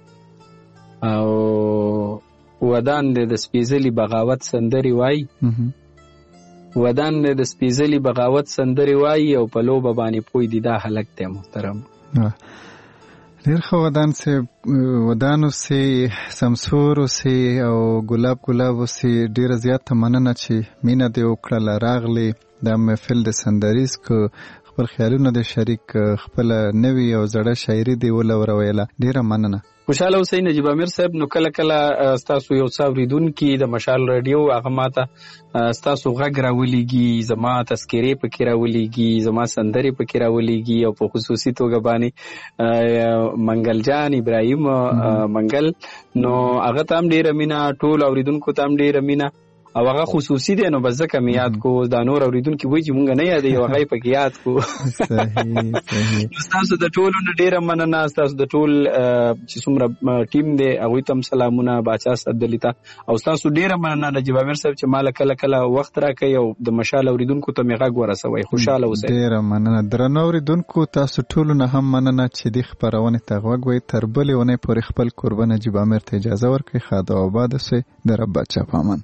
او ودان دی د سپیزلی بغاوت سندري وای، ودان دی د سپیزلی بغاوت سندري وای او په لوبه باندې پوی دی دا هلک ته محترم. ډیر خو ودان سه ودانو سه سمسور سه او ګلاب سه ډیر زیات مننه چې مینه دی وکړه راغلی د محفل د سندریز کو خپل خیالونه د شریک خپل نوی او زړه شاعري دی ولورویله. ډیر مننه. خوشاله اوسئ نجیب امیر صاحب. نو کله کله ستاسو یو څه اوریدونکي د مشال رادیو هغه ماته ستاسو غږ راولېږي، زما تذکرې پکې راولېږي، زما سندرې پکې راولېږي او په خصوصي توګه باندې منګل جان ابراهیم منګل نو هغه ته هم ډېره مینه، ټول اوریدونکو ته هم ډېره مینه او هغه خصوصي دی. نو بس ځکه مې یاد کو دا نور اوریدونکي وایي چې مونږ نه یادوي هغه یې پکې یاد کو. ستاسو د ټولو نه ډېره مننه، ستاسو د ټول چې څومره ټیم دی هغوی ته هم سلامونه، باچا عبدالي ته او ستاسو ډېره مننه نجیب امیر صاحب چې ماله کله کله وخت راکوي او د مشال اوریدونکو ته مې غږ ورسوئ. خوشحاله اوسئ. ډېره مننه. درنو اوریدونکو تاسو ټولو نه هم مننه چې دې خپرونې ته غوږ وئ. تر بلې اونۍ پورې خپل کوربه نجیب امیر ته اجازه ورکړئ. ښاد او آباد اوسئ. د رب باچا په امان.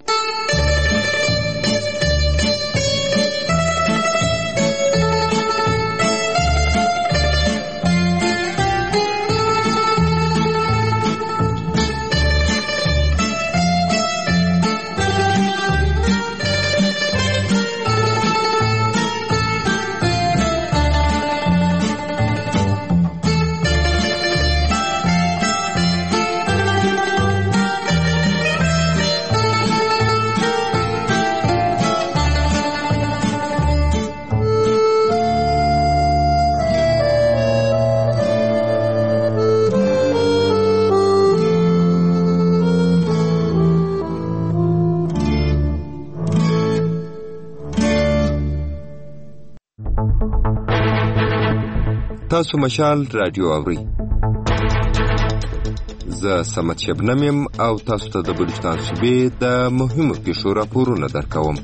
تاسو مشال رادیو اورئ. زه سمت شبنم یم او تاسو ته د بلوچستان صوبې د مهمو پیښو راپورونه درکوم.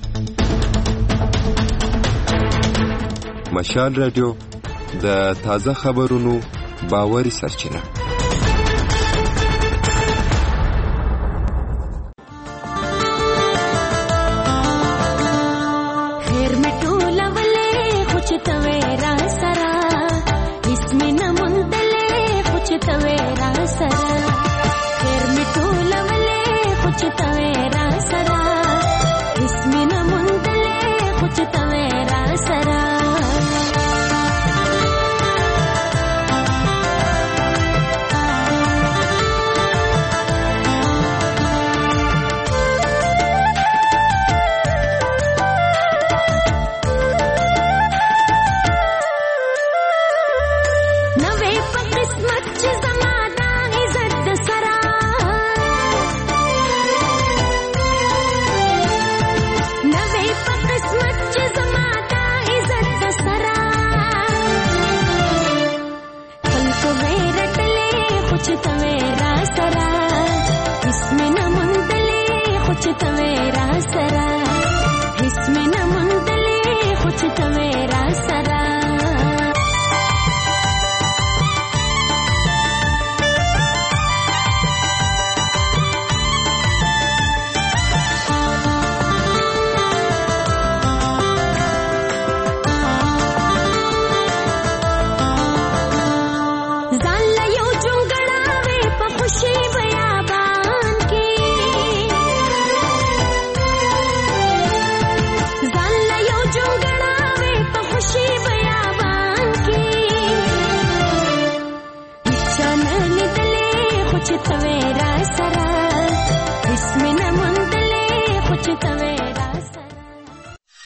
مشال رادیو د تازه خبرونو باوري سرچینه.